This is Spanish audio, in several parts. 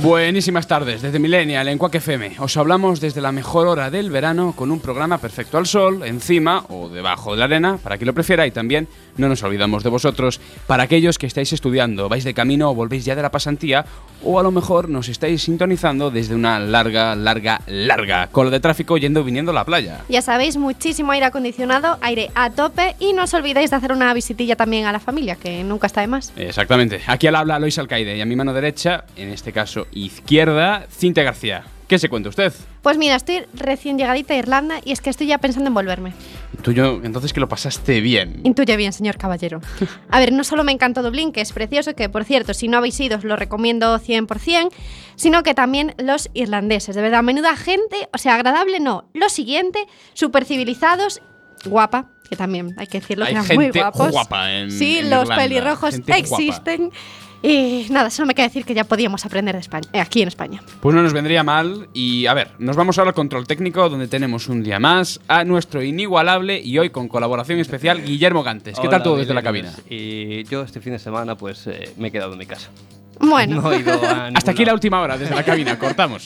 Buenísimas tardes, desde Millennial en Quack FM. Os hablamos desde la mejor hora del verano con un programa perfecto al sol, encima o debajo de la arena, para quien lo prefiera, y también no nos olvidamos de vosotros, para aquellos que estáis estudiando, vais de camino o volvéis ya de la pasantía, o a lo mejor nos estáis sintonizando desde una larga cola de tráfico yendo y viniendo a la playa. Ya sabéis, muchísimo aire acondicionado, aire a tope, y no os olvidéis de hacer una visitilla también a la familia, que nunca está de más. Exactamente. Aquí al habla Lois Alcaide y a mi mano derecha, en este caso izquierda, Cintia García. ¿Qué se cuenta usted? Pues mira, estoy recién llegadita a Irlanda y es que estoy ya pensando en volverme. Tuyo, entonces que lo pasaste bien. Intuye bien, señor caballero. A ver, no solo me encantó Dublín, que es precioso, que por cierto, si no habéis ido os lo recomiendo 100%, sino que también los irlandeses. De verdad, menuda gente, o sea, agradable no. Lo siguiente, súper civilizados, guapa, que también hay que decirlo, que eran muy guapos. Guapa en sí, en los Irlanda, pelirrojos gente existen. guapa. Y nada, solo me queda decir que ya podíamos aprender de España, aquí en España. Pues no nos vendría mal. Y a ver, nos vamos ahora al control técnico, donde tenemos un día más a nuestro inigualable y hoy con colaboración especial Guillermo Gantes. ¿Qué tal todo desde la cabina? Y yo este fin de semana pues me he quedado en mi casa. Bueno, No he ido a Hasta aquí la última hora desde la cabina, cortamos.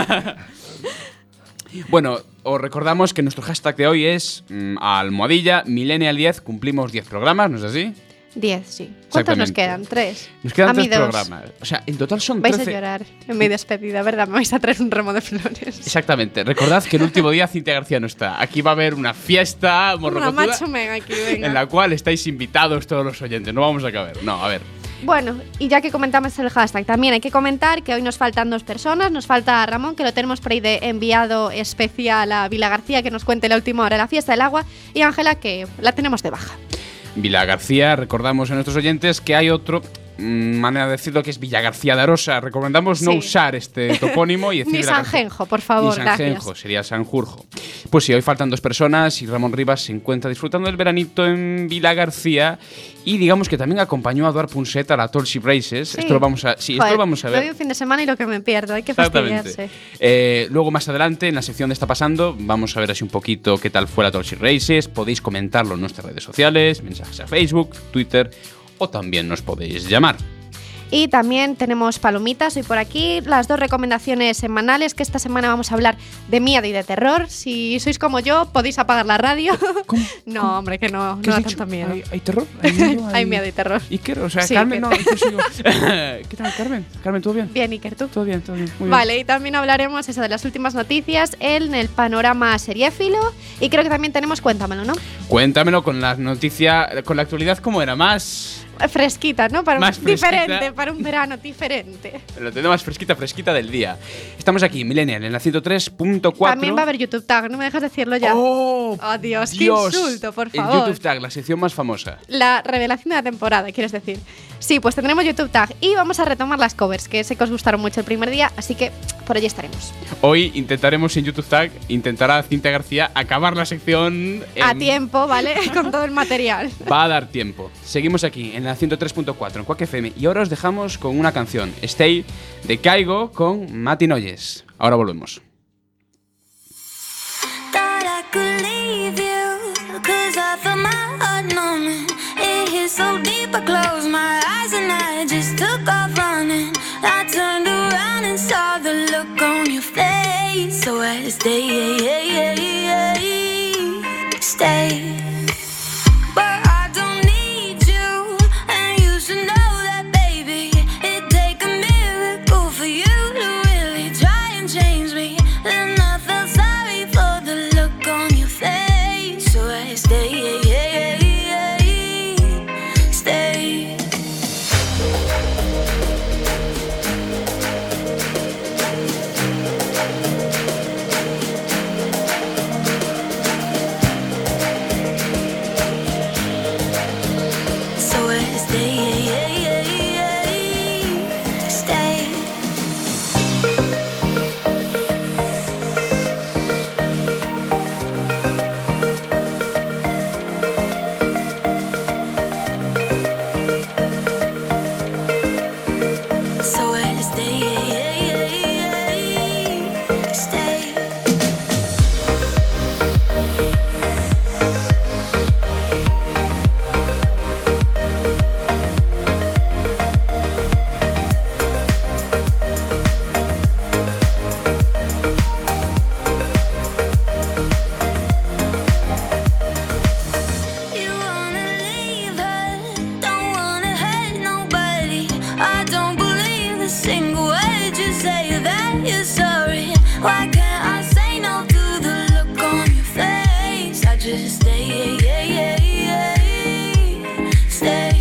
Bueno, os recordamos que nuestro hashtag de hoy es almohadilla Millennial 10. Cumplimos 10 programas, ¿no es así? 10, sí. ¿Cuántos nos Exactamente. quedan? 3. Nos quedan A mí 3 2. programas. O sea, en total son Vais 13. a llorar en mi despedida, ¿verdad? Me vais a traer un ramo de flores. Exactamente. Recordad que el último día Cintia García no está. Aquí va a haber una fiesta Una morrocotuda macho mega aquí, venga. en la cual estáis invitados todos los oyentes. No vamos a caber. No, a ver. Bueno, y ya que comentamos el hashtag, también hay que comentar que hoy nos faltan 2 personas. Nos falta Ramón, que lo tenemos por ahí de enviado especial a Vila García, que nos cuente la última hora de la fiesta del agua. Y Ángela, que la tenemos de baja. Vila García, recordamos a nuestros oyentes que hay otro manera de decirlo, que es Villa García de Arosa. Recomendamos no Sí. usar este topónimo y decir Ni Vila García. Sanjenjo, por favor, Ni Sanjenjo, gracias. sería Sanjurjo. Pues sí, hoy faltan 2 personas y Ramón Rivas se encuentra disfrutando del veranito en Vila García y digamos que también acompañó a Eduard Punset a la Tollship Races. Sí. Esto lo vamos a, sí, esto Joder, lo vamos a ver. doy un fin de semana y lo que me pierdo, hay que Exactamente. fastidiarse. Luego más adelante en la sección de Está Pasando vamos a ver así un poquito qué tal fue la Tollship Races. Podéis comentarlo en nuestras redes sociales, mensajes a Facebook, Twitter o también nos podéis llamar. Y también tenemos palomitas hoy por aquí, las 2 recomendaciones semanales, que esta semana vamos a hablar de miedo y de terror. Si sois como yo, podéis apagar la radio. ¿Cómo? No, hombre, que no, ¿Qué no has da dicho? tanto miedo. ¿Hay terror? ¿Hay miedo? Hay miedo y terror. ¿Y qué? O sea, Sí, Carmen, que- no, ¿qué soy yo? ¿Qué tal, Carmen? Carmen, ¿todo bien? Bien, Iker, ¿tú? Todo bien, todo bien. Muy Vale, y también hablaremos eso de las últimas noticias en el panorama seriéfilo. Y creo que también tenemos Cuéntamelo, ¿no? bien. Cuéntamelo con la noticia, con la actualidad, ¿cómo era? Más. Fresquita, ¿no? Más fresquita. Diferente, para un verano diferente. Lo tengo más fresquita del día. Estamos aquí, Millennial, en la 103.4. También va a haber YouTube Tag, no me dejas decirlo ya. ¡Oh! Oh, Dios, qué insulto, por favor. El YouTube Tag, la sección más famosa. La revelación de la temporada, ¿quieres decir? Sí, pues tendremos YouTube Tag y vamos a retomar las covers, que sé que os gustaron mucho el primer día, así que por allí estaremos. Hoy intentaremos en YouTube Tag, intentará Cintia García acabar la sección A tiempo, ¿vale? Con todo el material. Va a dar tiempo. Seguimos aquí en la 103.4 en Quack FM y ahora os dejamos con una canción, Stay, de Caigo con Mati Noyes. Ahora volvemos. Thought I could leave you, 'cause I felt my heart numbing. It hit so deep, I closed my eyes and I just took off running. I turned around and saw the look on your face. So I stay. But I don't need you, and you should know that, baby. It'd take a miracle for you to really try and change me. And I felt sorry for the look on your face. So I stay. Why can't I say no to the look on your face? I just stay, stay.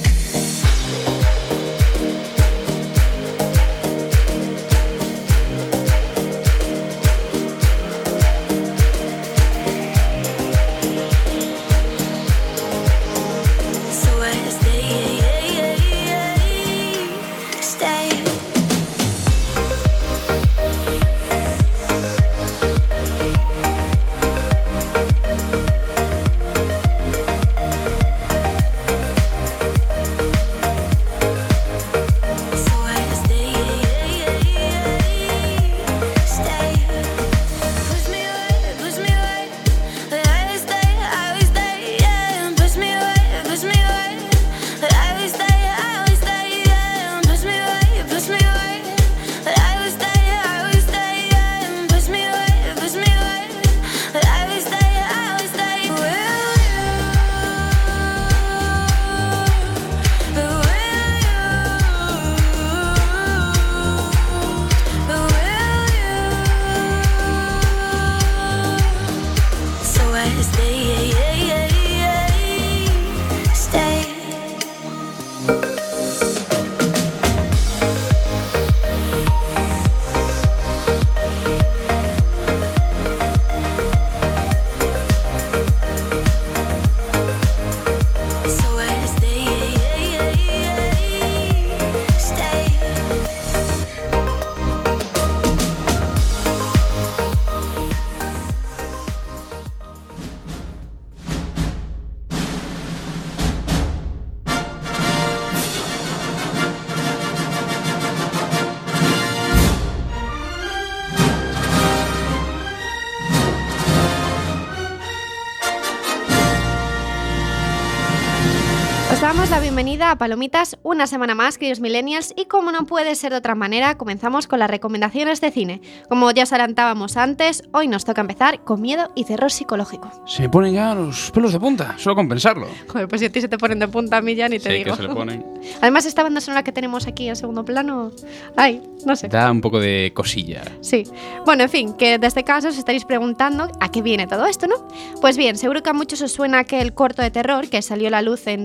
Os damos la bienvenida a Palomitas una semana más, queridos millennials, y como no puede ser de otra manera, comenzamos con las recomendaciones de cine. Como ya os adelantábamos antes, hoy nos toca empezar con miedo y terror psicológico. Se me ponen ya los pelos de punta, solo con pensarlo. Joder, pues si a ti se te ponen de punta, a mí ya ni te Sí, digo. que se le ponen. Además, esta banda sonora que tenemos aquí en segundo plano, ay, no sé. Da un poco de cosilla. Sí. Bueno, en fin, que desde casa os estaréis preguntando a qué viene todo esto, ¿no? Pues bien, seguro que a muchos os suena aquel corto de terror que salió a la luz en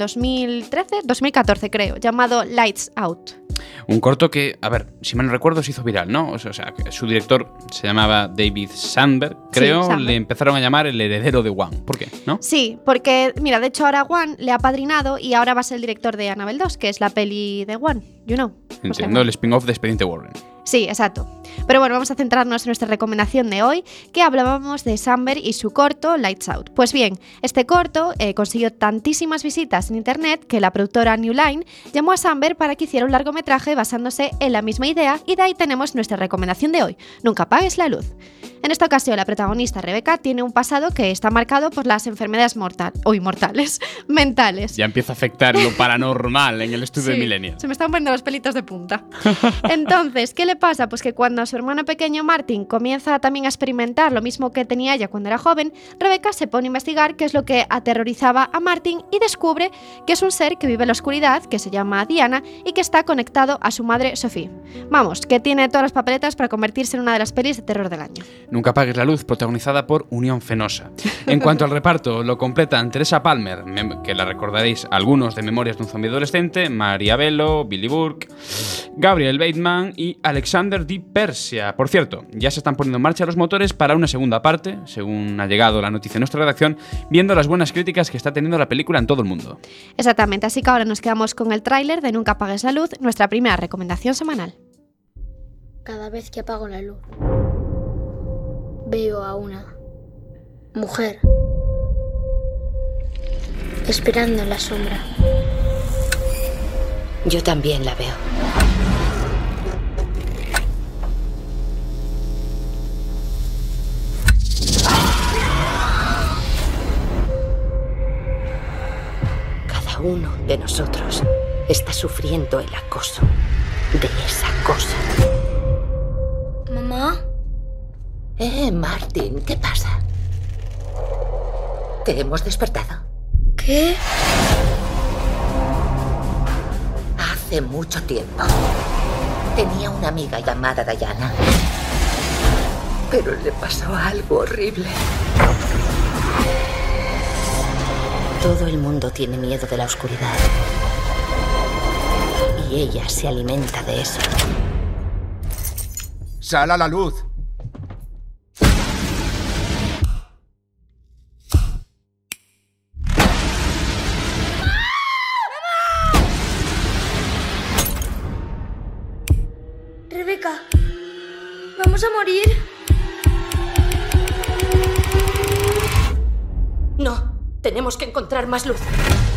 2014 creo, llamado Lights Out. Un corto que, a ver, si mal no recuerdo, se hizo viral, ¿no? O sea, que su director se llamaba David Sandberg, creo. Sí, Sandberg. Le empezaron a llamar el heredero de Wan. ¿Por qué? ¿No? Sí, porque, mira, de hecho ahora Wan le ha padrinado y ahora va a ser el director de Annabelle 2, que es la peli de Wan, you know. Entiendo, el spin-off de Expediente Warren. Sí, exacto. Pero bueno, vamos a centrarnos en nuestra recomendación de hoy, que hablábamos de Sandberg y su corto Lights Out. Pues bien, este corto consiguió tantísimas visitas en internet que la productora New Line llamó a Sandberg para que hiciera un largometraje basándose en la misma idea, y de ahí tenemos nuestra recomendación de hoy: Nunca apagues la luz. En esta ocasión, la protagonista Rebecca tiene un pasado que está marcado por las enfermedades mortales, mentales. Ya empieza a afectar lo paranormal en el estudio de Millennial. Se me están poniendo los pelitos de punta. Entonces, ¿qué le pasa? Pues que cuando su hermano pequeño Martin comienza también a experimentar lo mismo que tenía ella cuando era joven, Rebecca se pone a investigar qué es lo que aterrorizaba a Martin y descubre que es un ser que vive en la oscuridad, que se llama Diana y que está conectado a su madre Sophie. Vamos, que tiene todas las papeletas para convertirse en una de las pelis de terror del año. Nunca apagues la luz, protagonizada por Unión Fenosa. En cuanto al reparto, lo completan Teresa Palmer, que la recordaréis algunos de Memorias de un zombie adolescente, Maria Bello, Billy Burke, Gabriel Bateman y Alexander Di Persia. Por cierto, ya se están poniendo en marcha los motores para una segunda parte, según ha llegado la noticia en nuestra redacción, viendo las buenas críticas que está teniendo la película en todo el mundo. Exactamente, así que ahora nos quedamos con el tráiler de Nunca apagues la luz, nuestra primera recomendación semanal. Cada vez que apago la luz, veo a una mujer esperando en la sombra. Yo también la veo. Cada uno de nosotros está sufriendo el acoso de esa cosa. ¿Mamá? Martin, ¿qué pasa? ¿Te hemos despertado? ¿Qué? Hace mucho tiempo tenía una amiga llamada Diana. Pero le pasó algo horrible. Todo el mundo tiene miedo de la oscuridad. Y ella se alimenta de eso. ¡Sal a la luz! Rebeca, ¿vamos a morir? No, tenemos que encontrar más luz.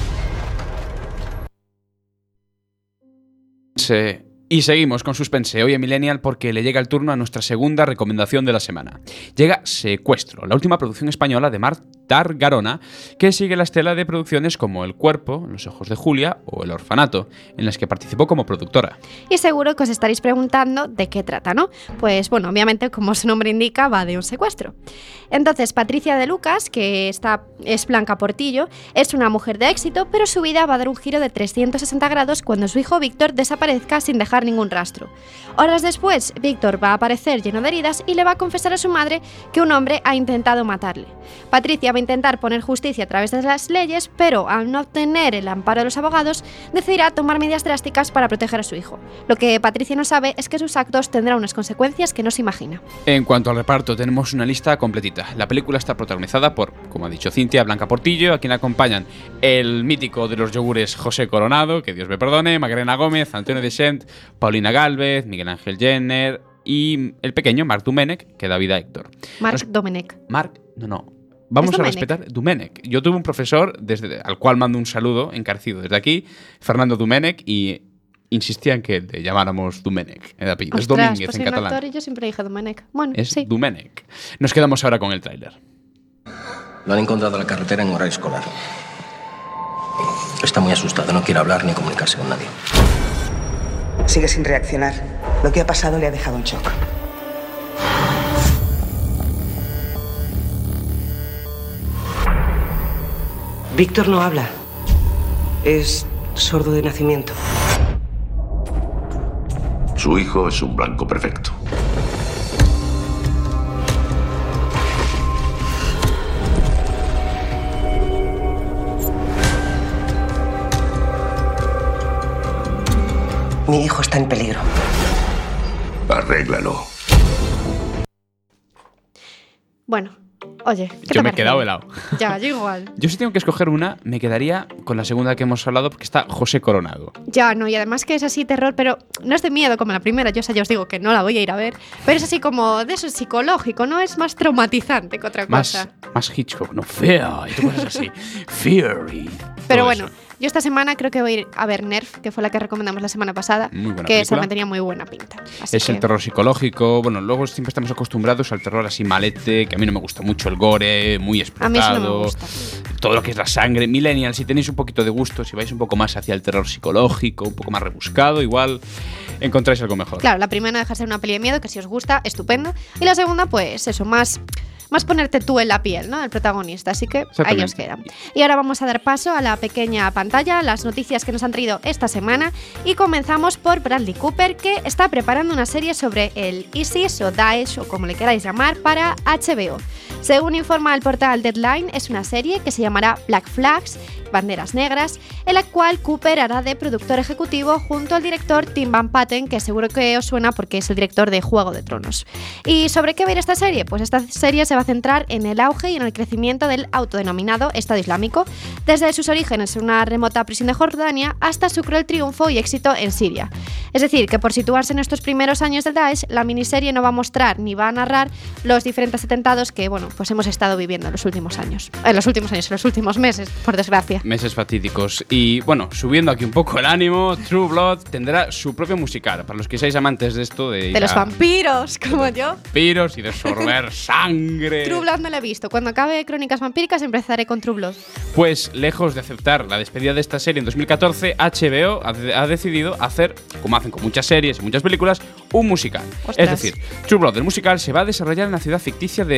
Y seguimos con suspense hoy en Millennial porque le llega el turno a nuestra segunda recomendación de la semana. Llega Secuestro, la última producción española de Marta Garona, que sigue la estela de producciones como El Cuerpo, Los Ojos de Julia o El Orfanato, en las que participó como productora. Y seguro que os estaréis preguntando de qué trata, ¿no? Pues bueno, obviamente, como su nombre indica, va de un secuestro. Entonces, Patricia de Lucas, que es Blanca Portillo, es una mujer de éxito, pero su vida va a dar un giro de 360 grados cuando su hijo Víctor desaparezca sin dejar ningún rastro. Horas después, Víctor va a aparecer lleno de heridas y le va a confesar a su madre que un hombre ha intentado matarle. Patricia va a intentar poner justicia a través de las leyes, pero al no obtener el amparo de los abogados, decidirá tomar medidas drásticas para proteger a su hijo. Lo que Patricia no sabe es que sus actos tendrán unas consecuencias que no se imagina. En cuanto al reparto, tenemos una lista completita. La película está protagonizada por, como ha dicho Cintia, Blanca Portillo, a quien acompañan el mítico de los yogures José Coronado, que Dios me perdone, Macarena Gómez, Antonio Deschent, Paulina Gálvez, Miguel Ángel Jenner y el pequeño Marc Domènech, que da vida a Héctor. Domènech. Vamos ¿Es a Domènech? respetar Domènech. Yo tuve un profesor al cual mando un saludo encarecido desde aquí, Fernando Domènech, y insistía en que le llamáramos Domènech. El apellido es Domínguez pues en soy un catalán. actor y yo siempre dije Domènech. Bueno, Es sí. Domènech. Nos quedamos ahora con el tráiler. Lo han encontrado en la carretera en horario escolar. Está muy asustado, no quiere hablar ni comunicarse con nadie. Sigue sin reaccionar. Lo que ha pasado le ha dejado en shock. Víctor no habla. Es sordo de nacimiento. Su hijo es un blanco perfecto. Mi hijo está en peligro. Arréglalo. Bueno, oye, ¿qué te Yo me he parece? quedado helado. Ya, yo igual. Yo si tengo que escoger una, me quedaría con la segunda que hemos hablado porque está José Coronado. Ya, no, y además que es así terror, pero no es de miedo como la primera. Yo, ya os digo que no la voy a ir a ver, pero es así como de eso psicológico, ¿no? Es más traumatizante que otra cosa. Más Hitchcock, no Fear y tú cosas así. Fury. Pero todo bueno, eso. yo esta semana creo que voy a ir a ver Nerf, que fue la que recomendamos la semana pasada, Muy buena que esa película. me tenía muy buena pinta. Así Es el que- terror psicológico. Bueno, luego siempre estamos acostumbrados al terror así malete, que a mí no me gusta mucho, el gore, muy A mí eso no me explotado. gusta. Todo lo que es la sangre. Millennial, si tenéis un poquito de gusto, si vais un poco más hacia el terror psicológico, un poco más rebuscado, igual encontráis algo mejor. Claro, la primera no deja de ser una peli de miedo, que si os gusta, estupendo. Y la segunda, pues eso, más ponerte tú en la piel, ¿no? Del protagonista. Así que ahí Exactamente. os queda. Y ahora vamos a dar paso a la pequeña pantalla, las noticias que nos han traído esta semana. Y comenzamos por Bradley Cooper, que está preparando una serie sobre el ISIS o Daesh, o como le queráis llamar, para HBO. Según informa el portal Deadline, es una serie que se llamará Black Flags, Banderas Negras, en la cual Cooper hará de productor ejecutivo junto al director Tim Van Patten, que seguro que os suena porque es el director de Juego de Tronos. ¿Y sobre qué va a ir esta serie? Pues esta serie se va a centrar en el auge y en el crecimiento del autodenominado Estado Islámico, desde sus orígenes en una remota prisión de Jordania hasta su cruel triunfo y éxito en Siria. Es decir, que por situarse en estos primeros años del Daesh, la miniserie no va a mostrar ni va a narrar los diferentes atentados que, bueno, pues hemos estado viviendo en los últimos años. En los últimos meses, por desgracia. Meses fatídicos. Y bueno, subiendo aquí un poco el ánimo, True Blood tendrá su propio musical. Para los que seáis amantes de esto, de ir De los a vampiros, como yo. vampiros y de sorber sangre. True Blood no la he visto. Cuando acabe Crónicas Vampíricas empezaré con True Blood. Pues lejos de aceptar la despedida de esta serie en 2014, HBO ha decidido hacer, como hacen con muchas series y muchas películas, un musical. Ostras. Es decir, True Blood, el musical, se va a desarrollar en la ciudad ficticia de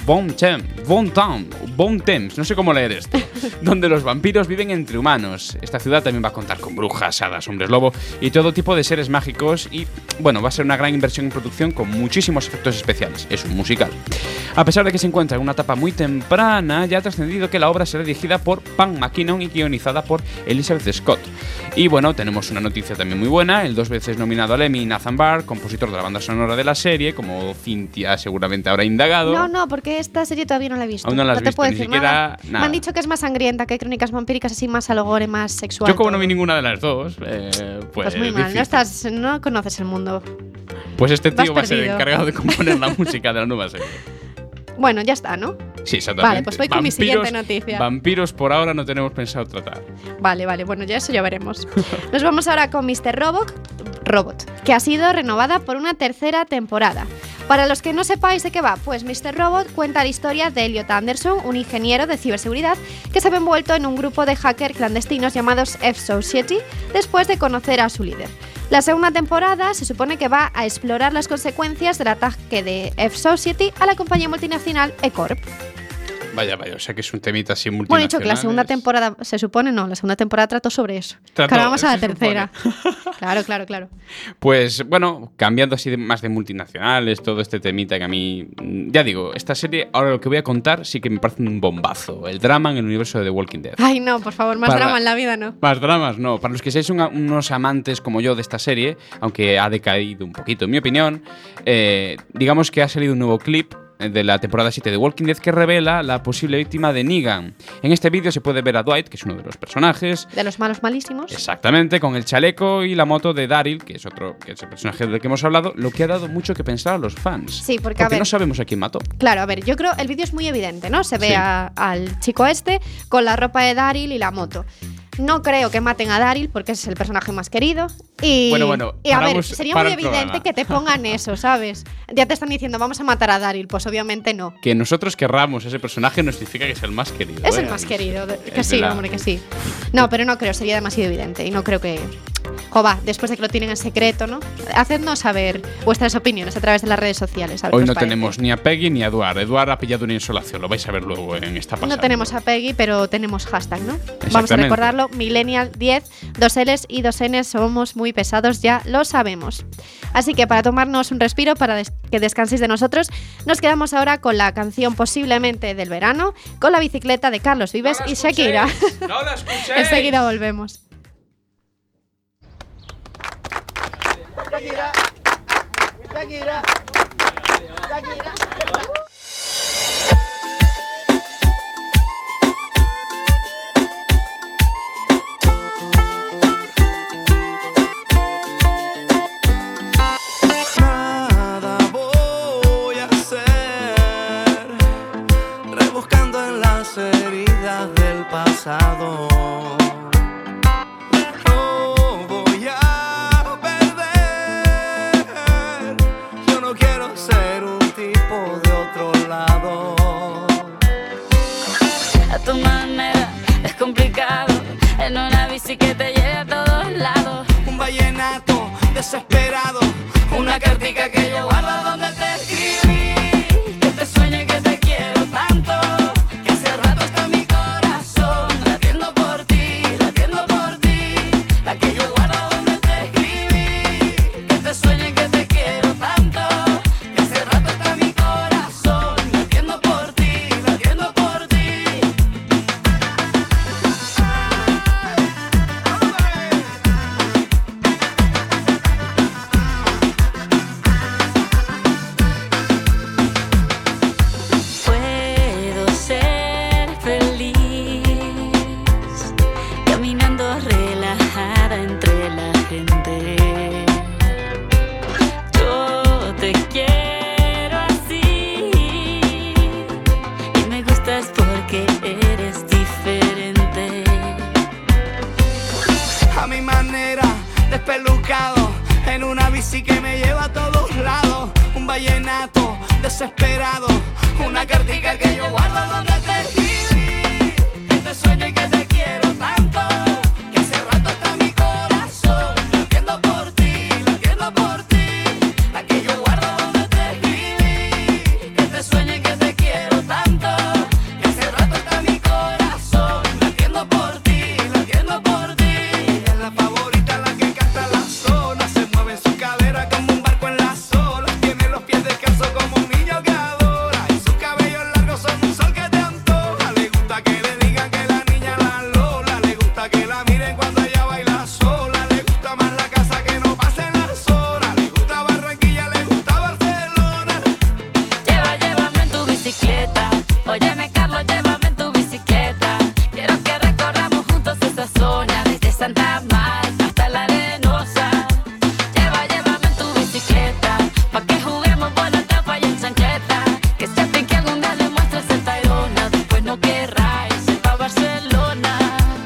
Bon Thames, no sé cómo leer esto, donde los vampiros viven entre humanos. Esta ciudad también va a contar con brujas, hadas, hombres lobo y todo tipo de seres mágicos y, bueno, va a ser una gran inversión en producción con muchísimos efectos especiales. Es un musical. A pesar de que se encuentra en una etapa muy temprana, ya ha trascendido que la obra será dirigida por Pam McKinnon y guionizada por Elizabeth Scott. Y bueno, tenemos una noticia también muy buena: el 2 veces nominado al Emmy Nathan Barr, compositor de la banda sonora de la serie, como Cintia seguramente habrá indagado. No, porque esta serie todavía no la he visto. Aún no la has te visto, puedo ni decir siquiera nada. nada. Me han dicho que es más sangrienta, que hay crónicas vampíricas así más al gore, más sexual. Yo como no todo. vi ninguna de las dos, Pues muy mal, no conoces el mundo. Pues este tío va a Vas ser el perdido. encargado de componer la música de la nueva serie. Bueno, ya está, ¿no? Sí, exactamente. Vale, pues voy con mi siguiente noticia. Vampiros por ahora no tenemos pensado tratar. Vale, bueno, ya eso ya veremos. Nos vamos ahora con Mr. Robot, que ha sido renovada por una tercera temporada. Para los que no sepáis de qué va, pues Mr. Robot cuenta la historia de Elliot Anderson, un ingeniero de ciberseguridad que se ve envuelto en un grupo de hackers clandestinos llamados F-Society después de conocer a su líder. La segunda temporada se supone que va a explorar las consecuencias del ataque de F-Society a la compañía multinacional E-Corp. Vaya, o sea que es un temita así multinacional. Bueno, he dicho que la segunda temporada, se supone, no, la segunda temporada trató sobre eso. Ahora vamos a la tercera. Claro. Pues bueno, cambiando así más de multinacionales, todo este temita que a mí, ya digo, esta serie, ahora lo que voy a contar sí que me parece un bombazo. El drama en el universo de The Walking Dead. Ay, no, por favor, más drama en la vida, ¿no? Más dramas, no. Para los que seáis unos amantes como yo de esta serie, aunque ha decaído un poquito en mi opinión, digamos que ha salido un nuevo clip de la temporada 7 de Walking Dead que revela la posible víctima de Negan. En este vídeo se puede ver a Dwight, que es uno de los personajes. De los malos malísimos. Exactamente, con el chaleco y la moto de Daryl, que es el personaje del que hemos hablado, lo que ha dado mucho que pensar a los fans. Sí, porque a ver, no sabemos a quién mató. Claro, a ver, yo creo el vídeo es muy evidente, ¿no? Se ve al chico este con la ropa de Daryl y la moto. No creo que maten a Daryl porque ese es el personaje más querido. Y, bueno, y a ver, sería muy evidente que te pongan eso, ¿sabes? Ya te están diciendo, vamos a matar a Daryl. Pues obviamente no. Que nosotros querramos ese personaje no significa que sea el más querido. Es el más querido, que sí, hombre, que sí. No, pero no creo, sería demasiado evidente. Y no creo que... Jova, después de que lo tienen en secreto, ¿no? Hacednos saber vuestras opiniones a través de las redes sociales. A ver Hoy qué no os parece. tenemos ni a Peggy ni a Eduard. Eduard ha pillado una insolación, lo vais a ver luego en esta pasada. No tenemos a Peggy, pero tenemos hashtag, ¿no? Vamos a recordarlo, Millennial10, 2 L's y 2 N's, somos muy pesados, ya lo sabemos. Así que para tomarnos un respiro, para que descanséis de nosotros, nos quedamos ahora con la canción posiblemente del verano, con La bicicleta de Carlos Vives y Shakira. ¡No la escuchéis! Enseguida volvemos. Shakira. Nada voy a hacer, rebuscando en las heridas del pasado. Tu manera es complicado, en una bici que te lleve a todos lados. Un vallenato desesperado, una cartica que yo guardo donde te escribí. Que te sueño y que te quiero tanto, que hace rato está mi corazón latiendo por ti, la que yo guardo donde te escribí. que te sueño y que te quiero tanto, que hace rato está mi corazón latiendo por ti. puedo ser feliz, caminando relajada entre la gente. Yo te quiero así y me gustas porque eres diferente. A mi manera, despelucado, en una bici que me lleva a todos lados. Un vallenato desesperado, una cartica que yo guardo donde te escribí. Que te sueño y que te quiero tanto, que hace rato está mi corazón latiendo por ti, la que yo guardo donde te escribí. Que te sueño y que te quiero bicicleta. Óyeme, Carlos, llévame en tu bicicleta. Quiero que recorramos juntos esa zona, desde Santa Marta hasta la Arenosa. Llévame en tu bicicleta, pa' que juguemos bola, tapa y en chancleta. Que se fin que algún día le muestres el Tayrona, después no querráis ir pa' Barcelona.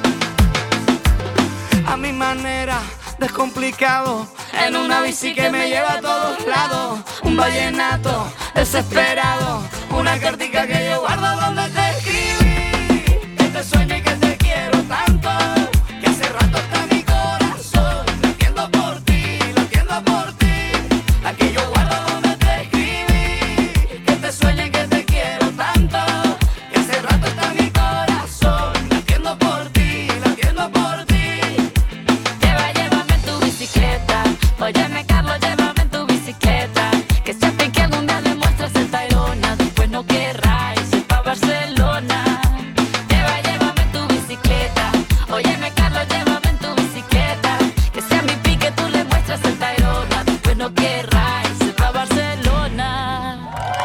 A mi manera, descomplicado, en una bici que me lleva a todos lados. Un vallenato desesperado, una cartica que yo guardo donde te escribí. Que te sueño y que te quiero tanto, que hace rato está mi corazón latiendo por ti, latiendo por ti. La que yo guardo donde te escribí. Que te sueño y que te quiero tanto, que hace rato está mi corazón latiendo por ti, latiendo por ti. Llévame en tu bicicleta. Óyeme, Carlos, llévame en tu bicicleta. Que se fin que algún día le muestres el Tayrona, después no querráis ir pa' Barcelona. Llévame en tu bicicleta. Óyeme, Carlos, llévame en tu bicicleta. Que sea mi pique, tú le muestras el Tayrona, después no querráis ir pa' Barcelona.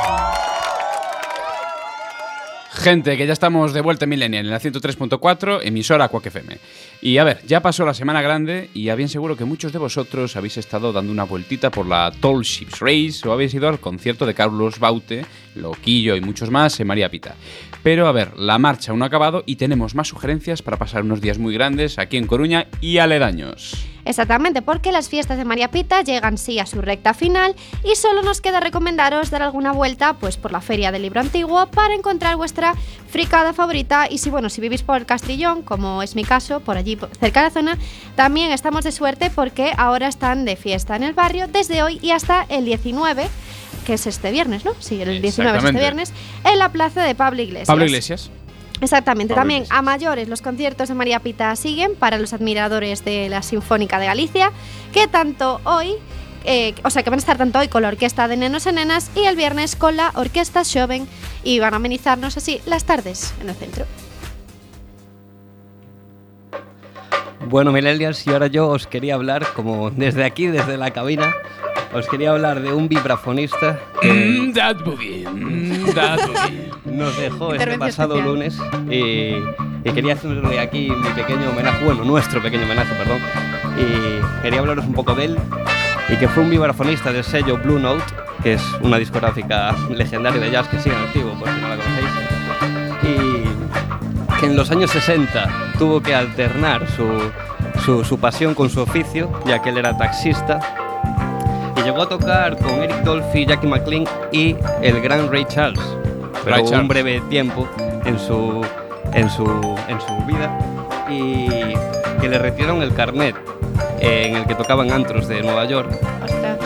Gente, que ya estamos de vuelta en Millennial, en la 103.4, emisora Quack FM. Y a ver, ya pasó la semana grande y a bien seguro que muchos de vosotros habéis estado dando una vueltita por la Tall Ships Race o habéis ido al concierto de Carlos Baute, Loquillo y muchos más en María Pita. Pero a ver, la marcha aún no ha acabado y tenemos más sugerencias para pasar unos días muy grandes aquí en Coruña y aledaños. Exactamente, porque las fiestas de María Pita llegan sí a su recta final y solo nos queda recomendaros dar alguna vuelta pues por la Feria del Libro Antiguo para encontrar vuestra fricada favorita. Y si vivís por el Castrillón, como es mi caso, por allí cerca de la zona, también estamos de suerte porque ahora están de fiesta en el barrio desde hoy y hasta el 19, que es este viernes, ¿no? Sí, el 19 es este viernes, en la plaza de Pablo Iglesias. Pablo Iglesias. Exactamente, Pablo también Iglesias. a mayores los conciertos de María Pita siguen para los admiradores de la Sinfónica de Galicia, que tanto hoy, que van a estar tanto hoy con la Orquesta de Nenos y Nenas y el viernes con la Orquesta Xoven y van a amenizarnos así las tardes en el centro. Bueno, millennials, y ahora yo os quería hablar, como desde aquí, desde la cabina, os quería hablar de un vibrafonista que That boogie. nos dejó este Intervención pasado especial. lunes y quería hacerle aquí mi pequeño homenaje, bueno, nuestro pequeño homenaje, perdón, y quería hablaros un poco de él, y que fue un vibrafonista del sello Blue Note, que es una discográfica legendaria de jazz que sigue en activo, por si no la conocéis, y que en los años 60 tuvo que alternar su pasión con su oficio, ya que él era taxista, y llegó a tocar con Eric Dolphy, Jackie McLean y el gran Ray Charles, pero Ray Charles. un breve tiempo en su vida, y que le retiraron el carnet en el que tocaban antros de Nueva York Ostras.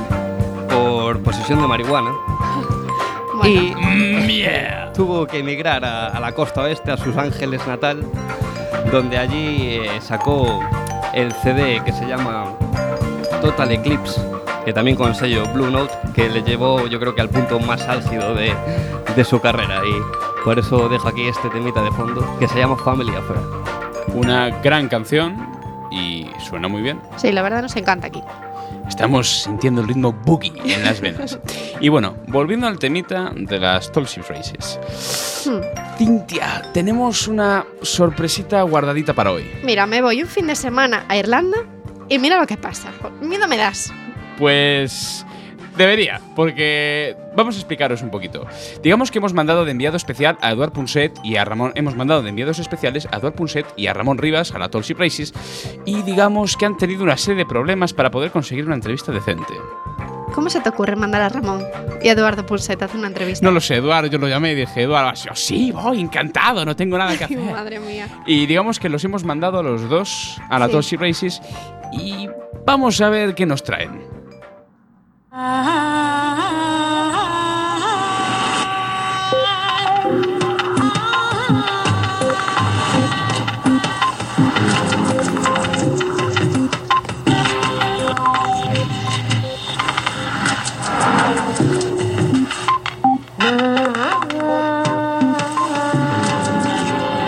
por posesión de marihuana. Bueno. Y tuvo que emigrar a la costa oeste, a sus Ángeles natal, donde allí sacó el CD que se llama Total Eclipse, que también con el sello Blue Note, que le llevó, yo creo que al punto más álgido de su carrera, y por eso dejo aquí este temita de fondo que se llama Family Affair. Una gran canción y suena muy bien. Sí, la verdad nos encanta aquí. Estamos sintiendo el ritmo boogie en las venas. Y bueno, volviendo al temita de las Tall Ships Races. Cintia, tenemos una sorpresita guardadita para hoy. Mira, me voy un fin de semana a Irlanda y mira lo que pasa. Miedo me das. Pues debería, porque vamos a explicaros un poquito. Digamos que hemos mandado de enviado especial a Eduard Punset y a Ramón. Hemos mandado de enviados especiales a Eduard Punset y a Ramón Rivas a la Tall Ship Races. Y digamos que han tenido una serie de problemas para poder conseguir una entrevista decente. ¿Cómo se te ocurre mandar a Ramón y a Eduardo Pulset a hacer una entrevista? No lo sé, Eduard, yo lo llamé y dije, Eduard, sí, voy, encantado, no tengo nada que Ay, hacer. madre mía. Y digamos que los hemos mandado a los dos a la Sí. Tall Ship Races y vamos a ver qué nos traen.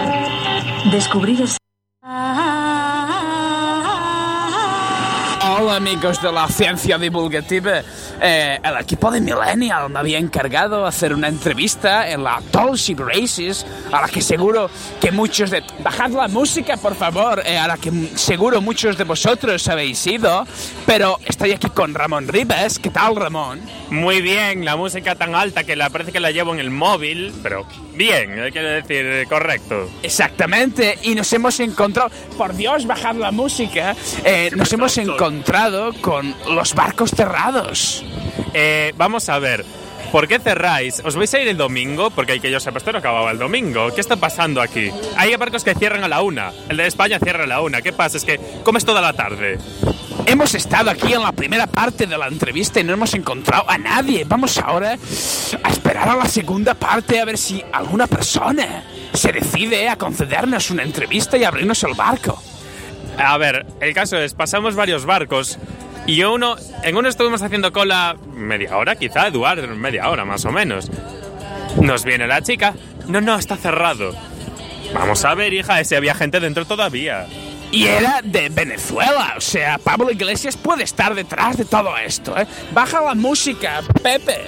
Descubrir el... Hola amigos de la ciencia divulgativa? El equipo de Millennial me había encargado hacer una entrevista en la Tall Ship Races, a la que seguro que muchos de... Bajad la música, por favor, a la que seguro muchos de vosotros habéis ido, pero estoy aquí con Ramón Rivas. ¿Qué tal, Ramón? Muy bien, la música tan alta que parece que la llevo en el móvil, pero bien, quiero decir, correcto. Exactamente, y nos hemos encontrado... Por Dios, bajad la música. Nos hemos encontrado con los barcos cerrados. Vamos a ver, ¿por qué cerráis? ¿Os vais a ir el domingo? Porque hay que yo sepa, esto no acababa el domingo. ¿Qué está pasando aquí? Hay barcos que cierran a la 1. El de España cierra a la 1. ¿Qué pasa? Es que comes toda la tarde. Hemos estado aquí en la primera parte de la entrevista y no hemos encontrado a nadie. Vamos ahora a esperar a la segunda parte a ver si alguna persona se decide a concedernos una entrevista y abrirnos el barco. A ver, el caso es, pasamos varios barcos y en uno estuvimos haciendo cola media hora, quizá, Eduardo, media hora más o menos. Nos viene la chica. No, está cerrado. Vamos a ver, hija, si había gente dentro todavía. Y era de Venezuela, o sea, Pablo Iglesias puede estar detrás de todo esto, ¿eh? Baja la música, Pepe.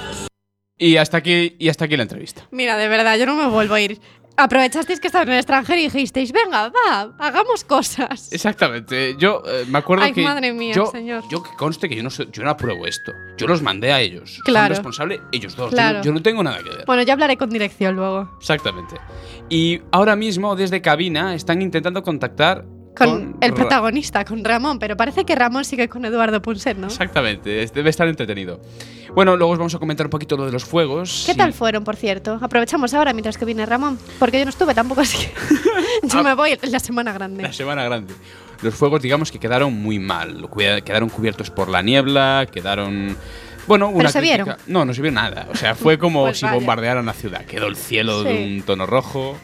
Y hasta aquí la entrevista. Mira, de verdad, yo no me vuelvo a ir. Aprovechasteis que estaba en el extranjero y dijisteis, venga, va, hagamos cosas. Exactamente. Yo me acuerdo Ay, que... madre mía, señor. Yo que conste que yo no apruebo esto. Yo los mandé a ellos. Claro. Son responsables ellos dos. Claro. Yo no tengo nada que ver. Bueno, ya hablaré con dirección luego. Exactamente. Y ahora mismo, desde cabina, están intentando contactar con el protagonista, con Ramón, pero parece que Ramón sigue con Eduardo Punset, ¿no? Exactamente, debe estar entretenido. Bueno, luego os vamos a comentar un poquito lo de los fuegos. ¿Qué tal fueron, por cierto? Aprovechamos ahora mientras que viene Ramón, porque yo no estuve tampoco, así que yo me voy la semana grande. La semana grande. Los fuegos, digamos que quedaron muy mal. Quedaron cubiertos por la niebla, quedaron... Bueno, una ¿Pero se crítica... vieron? No se vio nada. O sea, fue como Pues si vaya. bombardearan la ciudad. Quedó el cielo de Sí. un tono rojo.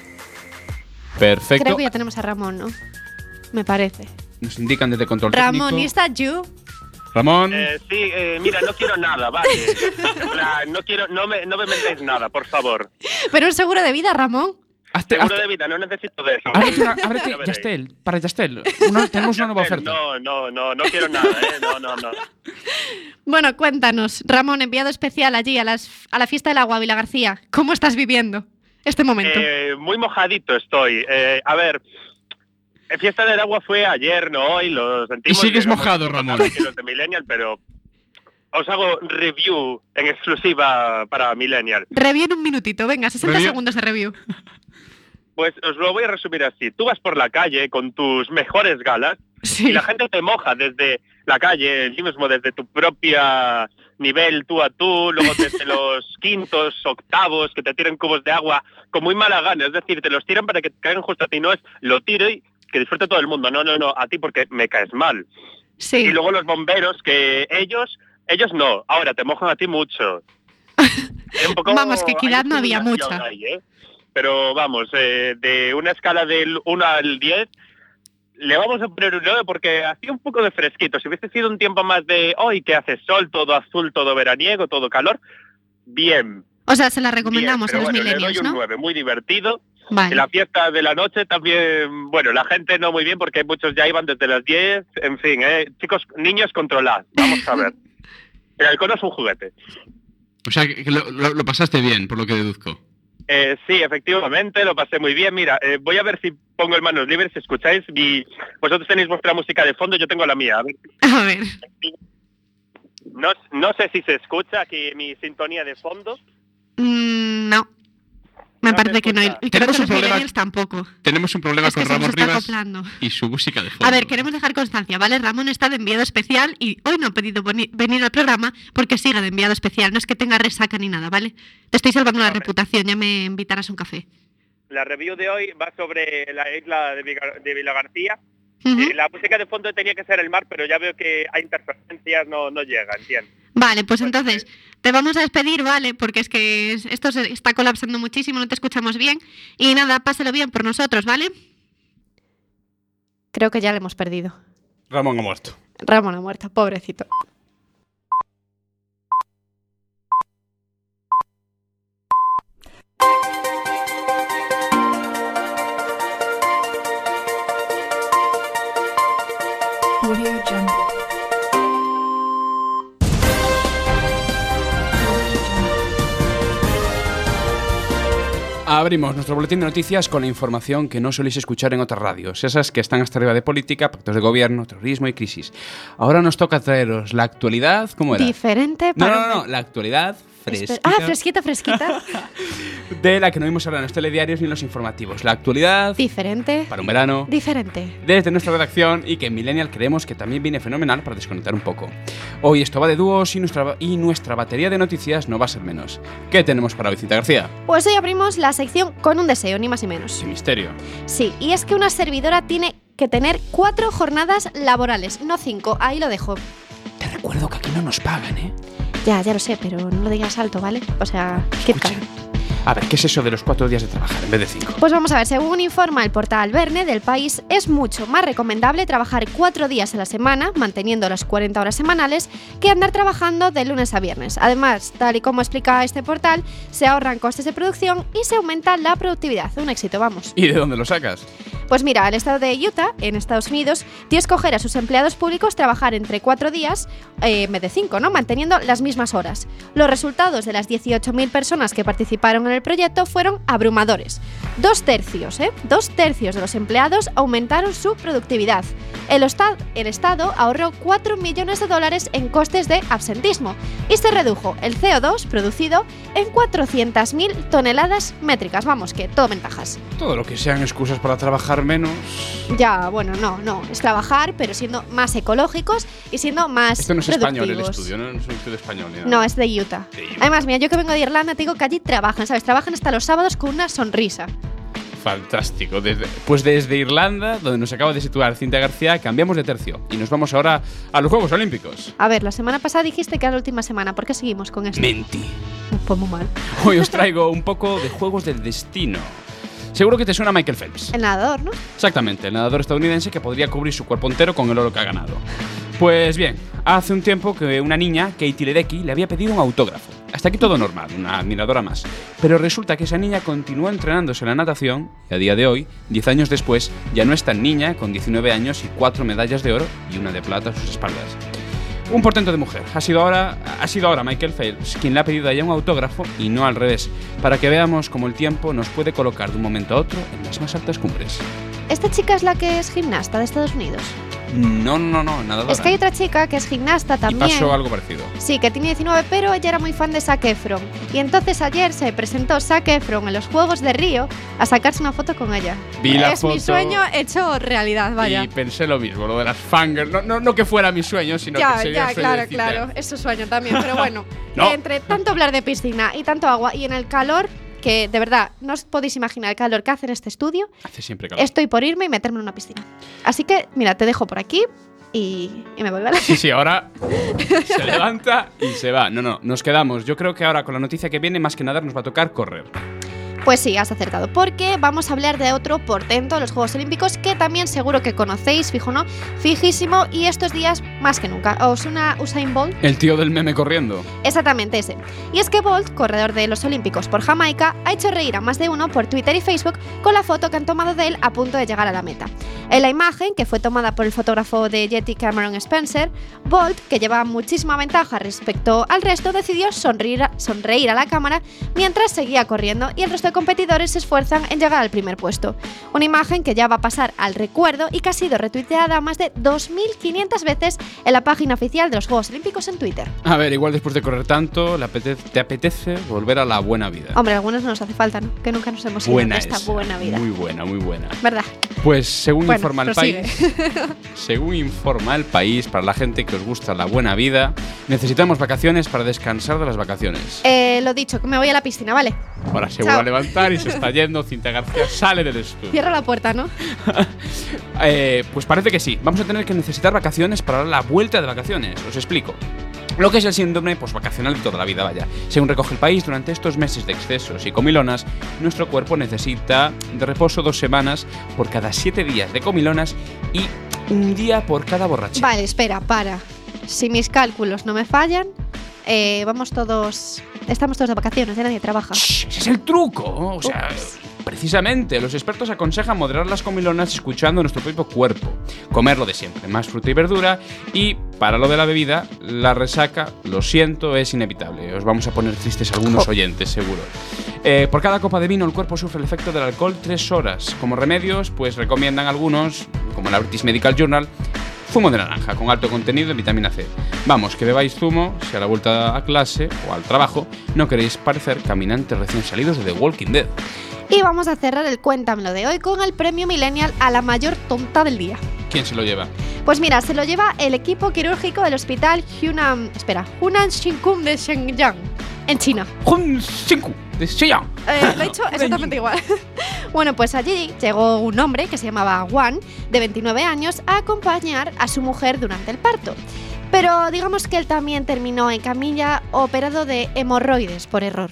Perfecto. Creo que ya tenemos a Ramón, ¿no? Me parece. Nos indican desde control Ramón, técnico. ¿y está you? Ramón. Sí, mira, no quiero nada, vale. En plan, no me metéis nada, por favor. ¿Pero un seguro de vida, Ramón? Seguro de vida, no necesito de eso. Ábrete, Yastel, para Yastel. Tenemos una nueva oferta. No quiero nada, no. Bueno, cuéntanos, Ramón, enviado especial allí a la fiesta del agua, Vila García. ¿Cómo estás viviendo este momento? Muy mojadito estoy. A ver, fiesta del agua fue ayer, no hoy, lo sentimos. Y sigues llegamos mojado, Ramón. aquí los de Millennial, pero os hago review en exclusiva para Millennial. Review en un minutito, venga, 60 segundos de review. Pues os lo voy a resumir así. Tú vas por la calle con tus mejores galas y la gente te moja desde la calle, mismo desde tu propia nivel tú a tú, luego desde los quintos, octavos, que te tiran cubos de agua con muy mala gana. Es decir, te los tiran para que te caigan justo a ti. No es lo tiro y que disfrute todo el mundo. No, a ti porque me caes mal. Sí. Y luego los bomberos, que ellos no. Ahora te mojan a ti mucho. Un poco, Vamos, que equidad no había discriminación mucha. ahí, ¿eh? Pero vamos, de una escala del 1 al 10, le vamos a poner un 9 porque hacía un poco de fresquito. Si hubiese sido un tiempo más de hoy, que hace sol, todo azul, todo veraniego, todo calor, bien. O sea, se la recomendamos Bien, a los pero bueno, millennials, le doy un ¿no? 9, muy divertido. Vale. Y la fiesta de la noche también, bueno, la gente no muy bien porque muchos ya iban desde las 10, en fin, chicos, niños, controlad, vamos a ver. El alcohol es un juguete. O sea, que lo pasaste bien, por lo que deduzco. Sí, efectivamente, lo pasé muy bien. Mira, voy a ver si pongo en manos libres, si escucháis. Vosotros tenéis vuestra música de fondo, yo tengo la mía. A ver. No sé si se escucha aquí mi sintonía de fondo. No. Me parece que no. Y creo que Tenemos un los problema. millennials tampoco. Tenemos un problema Es que con se nos Ramón está Rivas acoplando. y su música de fondo. A ver, queremos dejar constancia, ¿vale? Ramón está de enviado especial y hoy no ha podido venir al programa porque sigue de enviado especial. No es que tenga resaca ni nada, ¿vale? Te estoy salvando la reputación, ya me invitarás a un café. La review de hoy va sobre la isla de Vila García. Ujú. La música de fondo tenía que ser el mar, pero ya veo que hay interferencias, no llega, entiendo. Vale, pues entonces te vamos a despedir, ¿vale? Porque es que esto se está colapsando muchísimo, no te escuchamos bien. Y nada, pásalo bien por nosotros, ¿vale? Creo que ya le hemos perdido. Ramón ha muerto. Ramón ha muerto, pobrecito. Audio Jungle. Abrimos nuestro boletín de noticias con la información que no soléis escuchar en otras radios, esas que están hasta arriba de política, pactos de gobierno, terrorismo y crisis. Ahora nos toca traeros la actualidad, ¿cómo era? Diferente para... No, la actualidad fresquita. Fresquita. De la que no vimos ahora en los telediarios ni en los informativos. La actualidad... Diferente. Para un verano. Diferente. Desde nuestra redacción y que en Millennial creemos que también viene fenomenal para desconectar un poco. Hoy esto va de dúos y nuestra batería de noticias no va a ser menos. ¿Qué tenemos para hoy, Cinta García? Pues hoy abrimos la sección con un deseo, ni más ni menos. ¡Qué misterio! Sí, y es que una servidora tiene que tener 4 jornadas laborales, no 5, ahí lo dejo. Te recuerdo que aquí no nos pagan, ¿eh? Ya lo sé, pero no lo digas alto, ¿vale? O sea, ¿qué tal? A ver, ¿qué es eso de los 4 días de trabajar en vez de 5? Pues vamos a ver, según informa el portal Verne del País, es mucho más recomendable trabajar 4 días a la semana, manteniendo las 40 horas semanales, que andar trabajando de lunes a viernes. Además, tal y como explica este portal, se ahorran costes de producción y se aumenta la productividad. Un éxito, vamos. ¿Y de dónde lo sacas? Pues mira, el estado de Utah, en Estados Unidos, tiene que escoger a sus empleados públicos trabajar entre 4 días en vez de 5, ¿no? Manteniendo las mismas horas. Los resultados de las 18.000 personas que participaron en el proyecto fueron abrumadores. 2/3 de los empleados aumentaron su productividad. El Estado ahorró $4 millones en costes de absentismo y se redujo el CO2 producido en 400.000 toneladas métricas. Vamos, que todo ventajas. Todo lo que sean excusas para trabajar menos... Ya, bueno, no. Es trabajar, pero siendo más ecológicos y siendo más Esto no es productivos. español el estudio, no es un estudio español. No, es de Utah. Además, mira, yo que vengo de Irlanda te digo que allí trabajan, ¿sabes? Trabajan hasta los sábados con una sonrisa. Fantástico. Desde Irlanda, donde nos acaba de situar Cinta García, cambiamos de tercio y nos vamos ahora a los Juegos Olímpicos. A ver, la semana pasada dijiste que era la última semana. ¿Por qué seguimos con esto? Mentí. Pues muy mal. Hoy os traigo un poco de Juegos del Destino. Seguro que te suena Michael Phelps. El nadador, ¿no? Exactamente, el nadador estadounidense que podría cubrir su cuerpo entero con el oro que ha ganado. Pues bien, hace un tiempo que una niña, Katie Ledecky, le había pedido un autógrafo. Hasta aquí todo normal, una admiradora más. Pero resulta que esa niña continuó entrenándose en la natación y a día de hoy, 10 años después, ya no es tan niña, con 19 años y 4 medallas de oro y una de plata a sus espaldas. Un portento de mujer. Ha sido ahora Michael Phelps quien le ha pedido a ella un autógrafo y no al revés, para que veamos cómo el tiempo nos puede colocar de un momento a otro en las más altas cumbres. ¿Esta chica es la que es gimnasta de Estados Unidos? No, nadadora. Es que hay otra chica que es gimnasta también. Y pasó algo parecido. Sí, que tiene 19, pero ella era muy fan de Zac Efron. Y entonces ayer se presentó Zac Efron en los Juegos de Río a sacarse una foto con ella. Vi la es foto mi sueño hecho realidad, vaya. Y pensé lo mismo, lo de las fangirls. No que fuera mi sueño, sino que sería claro. Es su sueño también, pero bueno. No. Entre tanto hablar de piscina y tanto agua y en el calor... Que de verdad, no os podéis imaginar el calor que hace en este estudio. Hace siempre calor. Estoy por irme y meterme en una piscina. Así que, mira, te dejo por aquí y me voy, ¿vale? Sí, ahora se levanta y se va. No, nos quedamos. Yo creo que ahora con la noticia que viene, más que nada nos va a tocar correr. Pues sí, has acertado, porque vamos a hablar de otro portento de los Juegos Olímpicos que también seguro que conocéis, fijo, ¿no? Fijísimo, y estos días más que nunca. ¿Os suena Usain Bolt? El tío del meme corriendo. Exactamente ese. Y es que Bolt, corredor de los Olímpicos por Jamaica, ha hecho reír a más de uno por Twitter y Facebook con la foto que han tomado de él a punto de llegar a la meta. En la imagen, que fue tomada por el fotógrafo de Yeti Cameron Spencer, Bolt, que llevaba muchísima ventaja respecto al resto, decidió sonreír a la cámara mientras seguía corriendo y el resto de competidores se esfuerzan en llegar al primer puesto. Una imagen que ya va a pasar al recuerdo y que ha sido retuiteada más de 2.500 veces en la página oficial de los Juegos Olímpicos en Twitter. A ver, igual después de correr tanto, te apetece volver a la buena vida. Hombre, a algunos no nos hace falta, ¿no? Que nunca nos hemos ido de esta buena vida. Muy buena. ¿Verdad? Pues según informa el prosigue. Según informa el país, para la gente que os gusta la buena vida, necesitamos vacaciones para descansar de las vacaciones. Lo dicho, que me voy a la piscina, ¿vale? Ahora se vuelve a levantar y se está yendo. Cinta García sale del estudio. Cierra la puerta, ¿no? Pues parece que sí. Vamos a tener que necesitar vacaciones para la vuelta de vacaciones. Os explico. Lo que es el síndrome vacacional de toda la vida, vaya. Según recoge el país, durante estos meses de excesos y comilonas, nuestro cuerpo necesita de reposo 2 semanas por cada 7 días de comilonas y 1 día por cada borrachera. Vale, espera, para. Si mis cálculos no me fallan, estamos todos de vacaciones, ya nadie trabaja. Ese es el truco. O sea, precisamente, los expertos aconsejan moderar las comilonas escuchando nuestro propio cuerpo, comer lo de siempre, más fruta y verdura, y para lo de la bebida, la resaca, lo siento, es inevitable. Os vamos a poner tristes algunos oyentes, seguro. Por cada copa de vino el cuerpo sufre el efecto del alcohol 3 horas. Como remedios, pues recomiendan algunos, como la British Medical Journal, zumo de naranja con alto contenido en vitamina C. Vamos, que bebáis zumo si a la vuelta a clase o al trabajo no queréis parecer caminantes recién salidos de The Walking Dead. Y vamos a cerrar el Cuéntamelo de hoy con el premio Millennial a la mayor tonta del día. ¿Quién se lo lleva? Pues mira, se lo lleva el equipo quirúrgico del hospital Hunan Shinkun de Shenyang, en China. Hunan Shinkun de Shenyang. Lo he hecho exactamente igual. Bueno, pues allí llegó un hombre que se llamaba Wan, de 29 años, a acompañar a su mujer durante el parto. Pero digamos que él también terminó en camilla operado de hemorroides por error.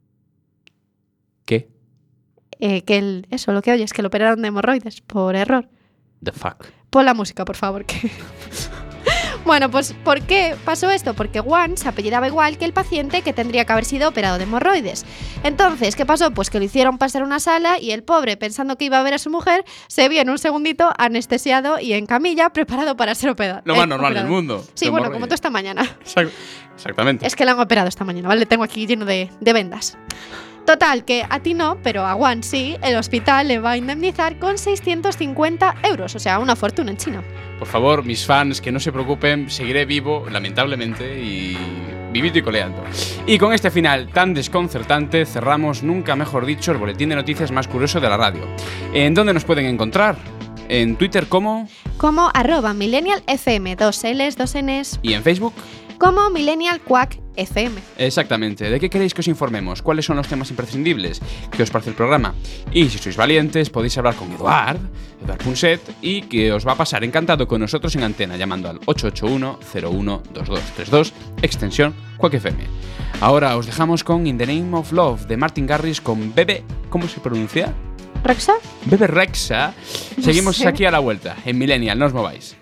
¿Qué? Eso, lo que oyes, que lo operaron de hemorroides por error. The fuck. Pon la música, por favor. Bueno, pues ¿por qué pasó esto? Porque Wan se apellidaba igual que el paciente que tendría que haber sido operado de hemorroides. Entonces, ¿qué pasó? Pues que lo hicieron pasar a una sala y el pobre, pensando que iba a ver a su mujer, se vio en un segundito anestesiado y en camilla, preparado para ser operado. Lo más normal del mundo. Sí, bueno, como tú esta mañana. Exactamente. Es que la han operado esta mañana, ¿vale? Tengo aquí lleno de vendas. Total, que a ti no, pero a Wan sí, el hospital le va a indemnizar con 650 euros, o sea, una fortuna en China. Por favor, mis fans, que no se preocupen, seguiré vivo, lamentablemente, y vivito y coleando. Y con este final tan desconcertante, cerramos, nunca mejor dicho, el boletín de noticias más curioso de la radio. ¿En dónde nos pueden encontrar? En Twitter como @millennialfm, 2 L's, 2 N's. ¿Y en Facebook? Como Millennial Quack FM. Exactamente. ¿De qué queréis que os informemos? ¿Cuáles son los temas imprescindibles? ¿Qué os parece el programa? Y si sois valientes, podéis hablar con Eduard Punset, y que os va a pasar encantado con nosotros en antena, llamando al 881-012232, extensión Quack FM. Ahora os dejamos con In the Name of Love de Martin Garrix con Bebe... ¿Cómo se pronuncia? ¿Rexa? Bebe Rexha. Seguimos aquí a la vuelta, en Millennial, no os mováis.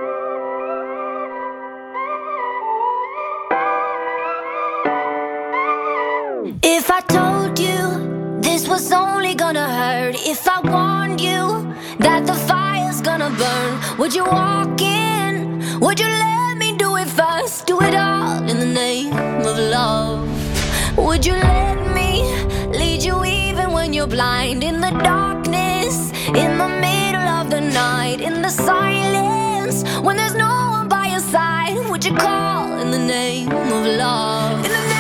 If I told you this was only gonna hurt, if I warned you that the fire's gonna burn, would you walk in? Would you let me do it first? Do it all in the name of love. Would you let me lead you even when you're blind? In the darkness, in the middle of the night, in the silence, when there's no one by your side, would you call in the name of love? In the name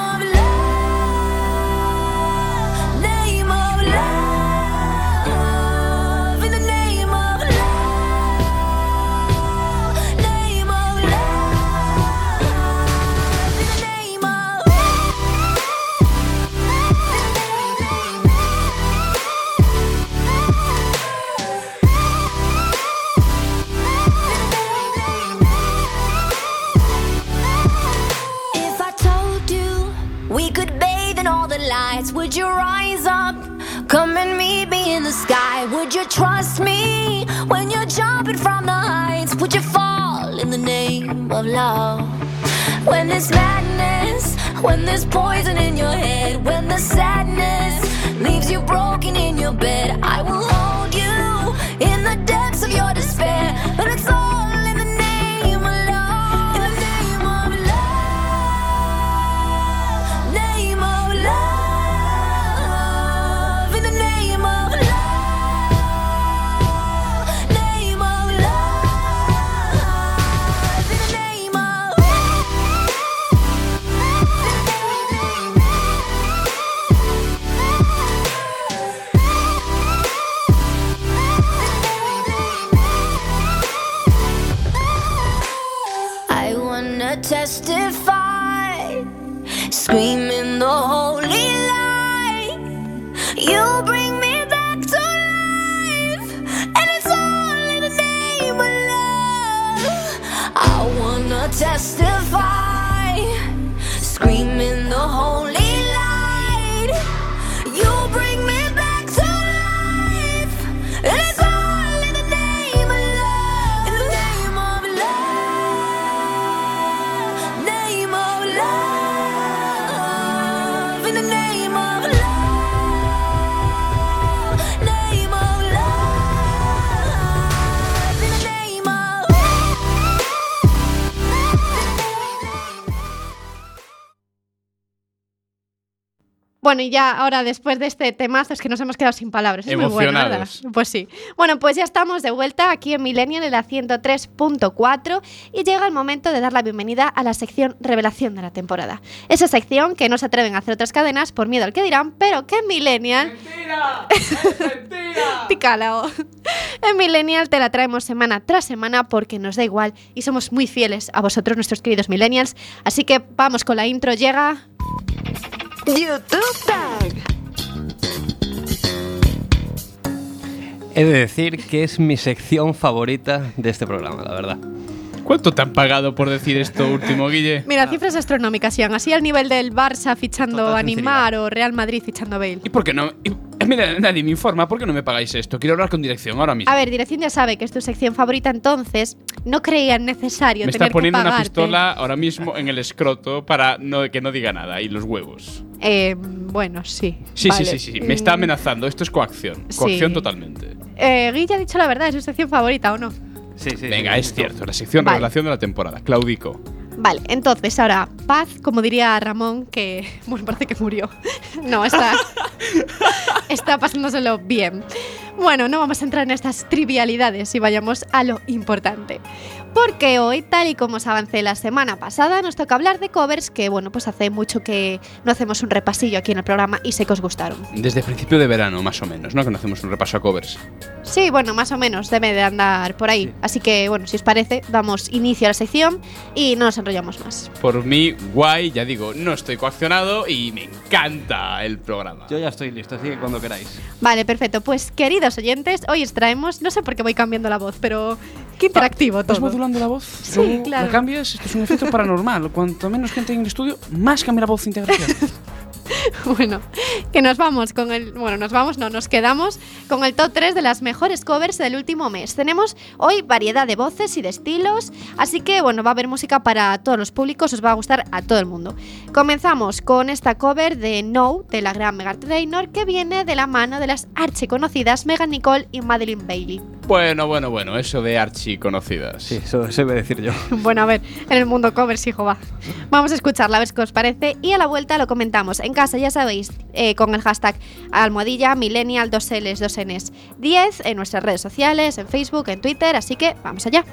would you rise up, come and meet me in the sky? Would you trust me when you're jumping from the heights? Would you fall in the name of love? When there's madness, when there's poison in your head, when the sadness leaves you broken in your bed, I will hold you in the depths of your despair, and it's all in the name of love. In the name of love, name of love. Testify, screaming the holy light. You bring me back to life, and it's all in the name of love. I wanna testify, screaming the holy light. You bring me back to life, and it's all in the name of love. In the name of love, name of love, in the name of love. Bueno, y ya ahora después de este temazo es que nos hemos quedado sin palabras. Es muy bueno, ¿verdad? Pues sí. Bueno, pues ya estamos de vuelta aquí en Millennial en la 103.4 y llega el momento de dar la bienvenida a la sección Revelación de la temporada. Esa sección que no se atreven a hacer otras cadenas por miedo al que dirán, pero que en Millennial... ¡Mentira! ¡Es mentira! Ticalao. En Millennial te la traemos semana tras semana porque nos da igual y somos muy fieles a vosotros, nuestros queridos Millennials. Así que vamos con la intro, llega... YouTube Tag. He de decir que es mi sección favorita de este programa, la verdad. ¿Cuánto te han pagado por decir esto último, Guille? Mira, cifras astronómicas, Ian. Así al nivel del Barça fichando a Neymar o Real Madrid fichando a Bale. ¿Y por qué no? Mira, nadie me informa. ¿Por qué no me pagáis esto? Quiero hablar con dirección ahora mismo. A ver, dirección ya sabe que es tu sección favorita, entonces no creían necesario tener que pagarte. Me está poniendo una pistola ahora mismo en el escroto para que no diga nada. Y los huevos. Bueno, sí. Sí, vale. sí. Me está amenazando. Esto es coacción. Coacción sí. Totalmente. Guille ha dicho la verdad. ¿Es su sección favorita o no? Sí. Venga, es cierto. La sección Revelación de la temporada. Claudico. Vale, entonces ahora, paz, como diría Ramón, que bueno, parece que murió. No, está pasándoselo bien. Bueno, no vamos a entrar en estas trivialidades y vayamos a lo importante. Porque hoy, tal y como os avancé la semana pasada, nos toca hablar de covers que, bueno, pues hace mucho que no hacemos un repasillo aquí en el programa y sé que os gustaron. Desde principio de verano, más o menos, ¿no? Que no hacemos un repaso a covers. Sí, bueno, más o menos, debe de andar por ahí. Sí. Así que, bueno, si os parece, damos inicio a la sección y no nos enrollamos más. Por mí, guay, ya digo, no estoy coaccionado y me encanta el programa. Yo ya estoy listo, así que cuando queráis. Vale, perfecto. Pues, queridos oyentes, hoy os traemos, no sé por qué voy cambiando la voz, pero qué interactivo todo. ¿Estás modulando la voz? Sí, luego claro. ¿La cambias? Esto es un efecto paranormal. Cuanto menos gente en el estudio, más cambia la voz de integración. Bueno, que nos vamos con el... Bueno, nos quedamos con el top 3 de las mejores covers del último mes. Tenemos hoy variedad de voces y de estilos, así que, bueno, va a haber música para todos los públicos, os va a gustar a todo el mundo. Comenzamos con esta cover de No, de la gran Meghan Trainor, que viene de la mano de las archiconocidas Megan Nicole y Madeline Bailey. Bueno, eso de archiconocidas. Sí, eso iba a decir yo. Bueno, a ver, en el mundo covers, hijo, va. Vamos a escucharla, a ver qué os parece y a la vuelta lo comentamos. En casa, ya sabéis, con el hashtag almohadilla millennial 2Ls 2Ns 10 en nuestras redes sociales, en Facebook, en Twitter, así que vamos allá.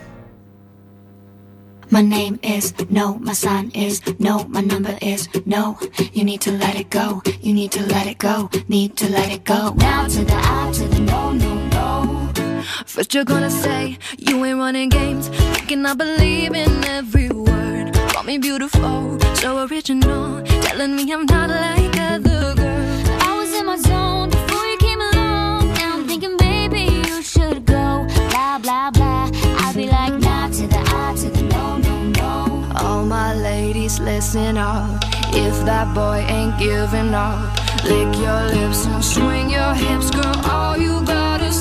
My name is no, my sign is no, my number is no. You need to let it go, you need to let it go, need to let it go. Now to the I, to the no, no, no. First you're gonna say you ain't running games, thinking I believe in every word. Call me beautiful, so original, telling me I'm not like other girls. I was in my zone before you came along. Now I'm thinking, baby, you should go. Blah, blah, blah. I'll be like, nah, to the I, to the no, no, no. All my ladies, listen up. If that boy ain't giving up, lick your lips and swing your hips, girl, all you gotta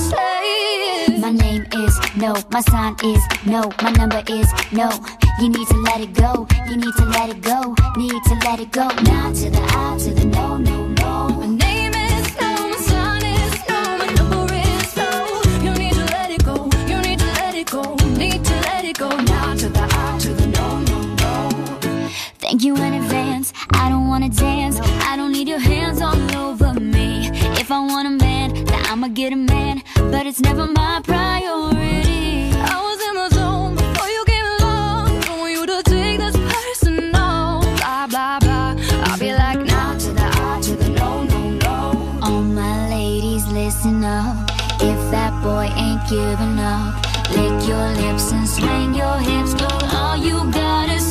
say is my name is no, my sign is no, my number is no. You need to let it go, you need to let it go, need to let it go. Now to the I, to the no, no, no. My name is no, my sign is no, my number is no. You need to let it go, you need to let it go, need to let it go. Now to the I, to the no, no, no. Thank you in advance, I don't wanna dance, I don't need your hands all over me. If I want a man, then I'ma get a man, but it's never my priority. I was in the zone before you came along, don't want you to take this personal. Blah, blah, blah, I'll be like now to the I, to the no, no, no. All my ladies, listen up. If that boy ain't giving up, lick your lips and swing your hips, girl, all you gotta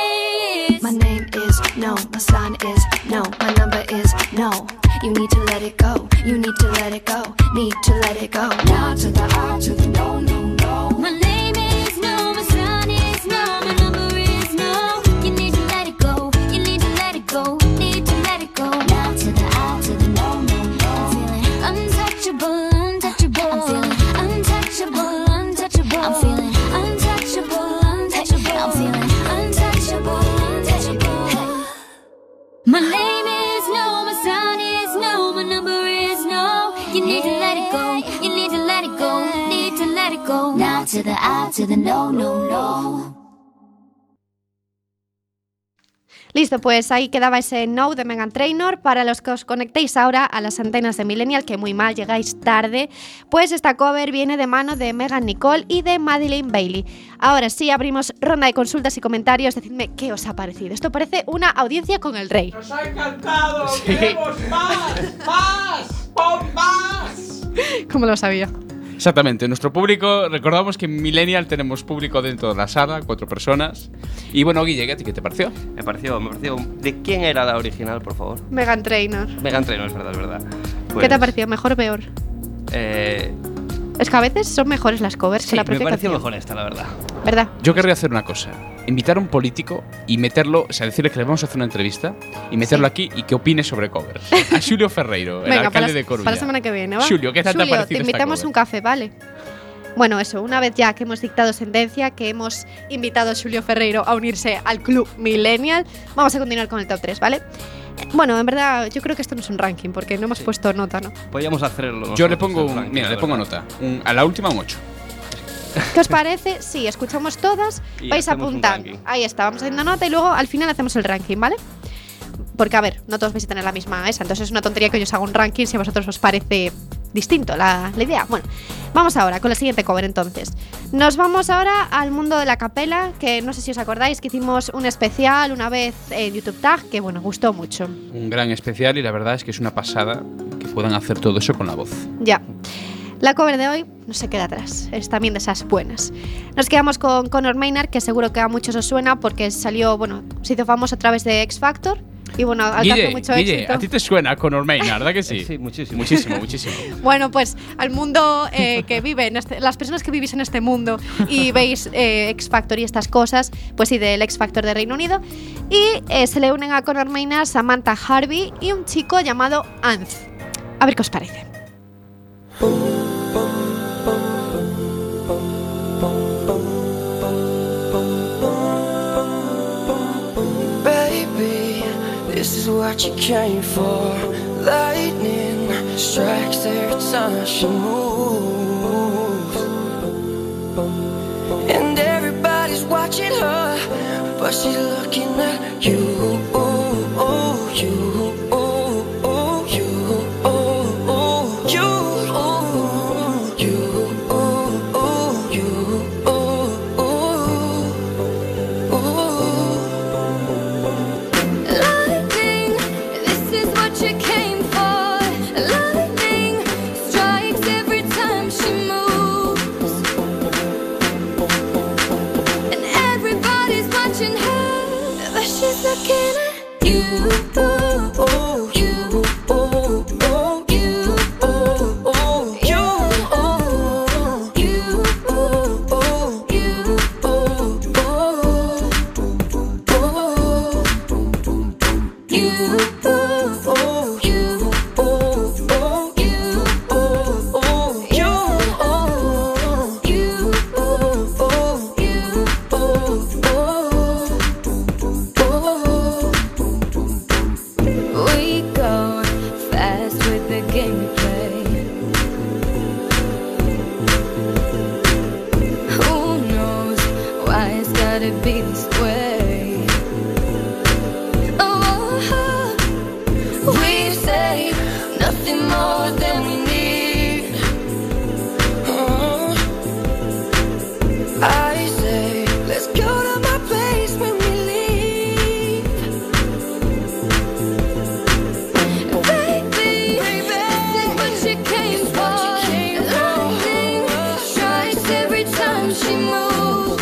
say is my name is no, my sign is no, my number is no. You need to let it go, you need to let it go, need to let it go. Now to the I, to the no, no, no. My name is no, my sign is no, my number is no. You need to let it go, you need to let it go, need to let it go. Now to the I, to the no, no, no. I'm feeling untouchable, untouchable. I'm feeling untouchable, untouchable. I'm feeling untouchable, untouchable. I'm feeling untouchable, untouchable. Hey. My name is no, my sign is no, my number is no. You need to let it go, you need to let it go, need to let it go. Now to the I, to the no, no, no. Listo, pues ahí quedaba ese No de Meghan Trainor. Para los que os conectéis ahora a las antenas de Millennial, que muy mal, llegáis tarde, pues esta cover viene de mano de Megan Nicole y de Madeleine Bailey. Ahora sí, abrimos ronda de consultas y comentarios. Decidme qué os ha parecido. Esto parece una audiencia con el rey. ¡Nos ha encantado! Sí. ¡Queremos más! ¡Más! ¡Pon más! ¿Cómo lo sabía? Exactamente, nuestro público, recordamos que en Millennial tenemos público dentro de la sala, 4 personas. Y bueno, Guille, ¿qué te pareció? Me pareció. ¿De quién era la original, por favor? Meghan Trainor. Meghan Trainor, es verdad. Pues, ¿qué te ha parecido? ¿Mejor o peor? Es que a veces son mejores las covers que la propia me pareció canción. mejor esta, la verdad. ¿Verdad? Yo querría hacer una cosa. Invitar a un político y meterlo, o sea, decirle que le vamos a hacer una entrevista y meterlo aquí y que opine sobre covers. A Xulio Ferreiro, el alcalde de Coruña. Para la semana que viene, ¿va? Xulio, ¿qué tal te ha Xulio, parecido te invitamos esta un café, ¿vale? Bueno, eso, una vez ya que hemos dictado sentencia, que hemos invitado a Xulio Ferreiro a unirse al club Millennial, vamos a continuar con el top 3, ¿vale? Bueno, en verdad, yo creo que esto no es un ranking, porque no hemos puesto nota, ¿no? Podríamos hacerlo. Yo le pongo le pongo nota. A la última un 8. ¿Qué os parece? Sí, escuchamos todas, Y vais hacemos un apuntando. ranking. Ahí está, vamos haciendo nota y luego al final hacemos el ranking, ¿vale? Porque, a ver, no todos vais a tener la misma esa, entonces es una tontería que yo os haga un ranking si a vosotros os parece distinto la idea. Bueno, vamos ahora con la siguiente cover entonces. Nos vamos ahora al mundo de la capela, que no sé si os acordáis que hicimos un especial una vez en YouTube Tag, que bueno, gustó mucho. Un gran especial y la verdad es que es una pasada que puedan hacer todo eso con la voz. Ya. La cover de hoy no se queda atrás, es también de esas buenas. Nos quedamos con Conor Maynard, que seguro que a muchos os suena porque salió, bueno, se hizo famoso a través de X Factor y bueno, alcanzó mucho éxito. ¿A ti te suena Conor Maynard, verdad que sí? Sí, muchísimo. Muchísimo. Bueno, pues al mundo que vive, las personas que vivís en este mundo y veis X Factor y estas cosas, pues sí, del X Factor de Reino Unido. Y se le unen a Conor Maynard Samantha Harvey y un chico llamado Anth. A ver qué os parece. Baby, this is what you came for. Lightning strikes every time she moves, and everybody's watching her, but she's looking at you. Lightning, this is what you came for. Lightning strikes every time she moves, and everybody's watching her, but she's looking at you. We go fast with the game we play. Who knows why it's gotta be this way? Oh, we say nothing more than we need. I say let's go to my place when we leave. Baby, this is what you came for. Lightning strikes every time she moves,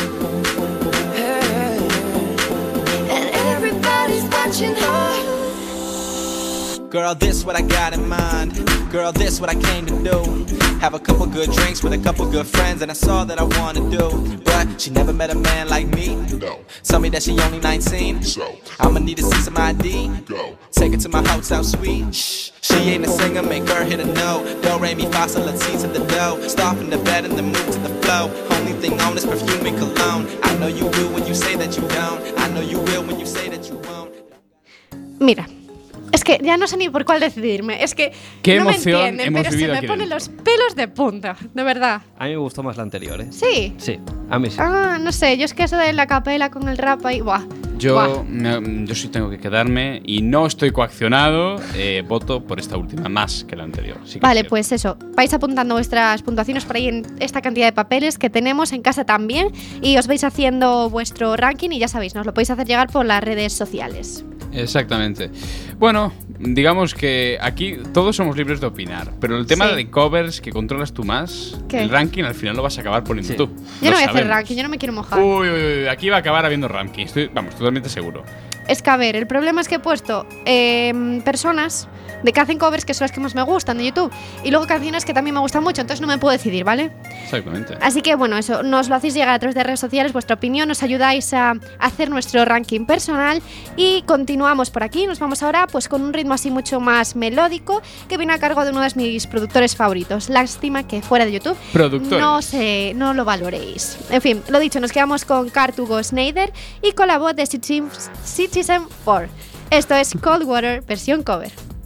and everybody's watching her. Girl, this what I got in mind. Girl, this what I came to do. Have a couple good drinks with a couple good friends, and that's all that I wanna do. But she never met a man like me. No. Tell me that she only 19. So I'ma need to see some ID. Go. Take her to my hotel suite. Shh. She ain't a singer, make her hit a note. Do, re, mi, fa, sol, la, si to the do. Stop in the bed and then move to the flow. Only thing on is perfume and cologne. I know you will when you say that you don't. I know you will when you say that you won't. Mira, es que ya no sé ni por cuál decidirme. Es que Qué no me emoción entienden, hemos pero se vivido me aquí ponen dentro. los pelos de punta, de verdad. A mí me gustó más la anterior, ¿eh? Sí. Sí, a mí sí. Ah, no sé, yo es que eso de la capela con el rap ahí, buah. Yo sí tengo que quedarme y no estoy coaccionado. Voto por esta última más que la anterior. Sí que Vale, pues eso. Vais apuntando vuestras puntuaciones por ahí en esta cantidad de papeles que tenemos en casa también y os vais haciendo vuestro ranking y ya sabéis, nos lo podéis hacer llegar por las redes sociales. Exactamente. Bueno, digamos que aquí todos somos libres de opinar, pero el tema de covers que controlas tú más, ¿Qué? el ranking al final lo vas a acabar poniendo tú. Yo no voy a hacer ranking, yo no me quiero mojar. Uy, aquí va a acabar habiendo ranking, estoy, totalmente seguro. Es que, a ver, el problema es que he puesto personas de que hacen covers que son las que más me gustan de YouTube y luego canciones que también me gustan mucho, entonces no me puedo decidir, ¿vale? Exactamente. Así que, bueno, eso, nos lo hacéis llegar a través de redes sociales, vuestra opinión, nos ayudáis a hacer nuestro ranking personal y continuamos por aquí. Nos vamos ahora pues con un ritmo así mucho más melódico que viene a cargo de uno de mis productores favoritos. Lástima que fuera de YouTube no lo valoréis. En fin, lo dicho, nos quedamos con Cartugo Snyder y con la voz de Citizen 4. Esto es Cold Water versión cover.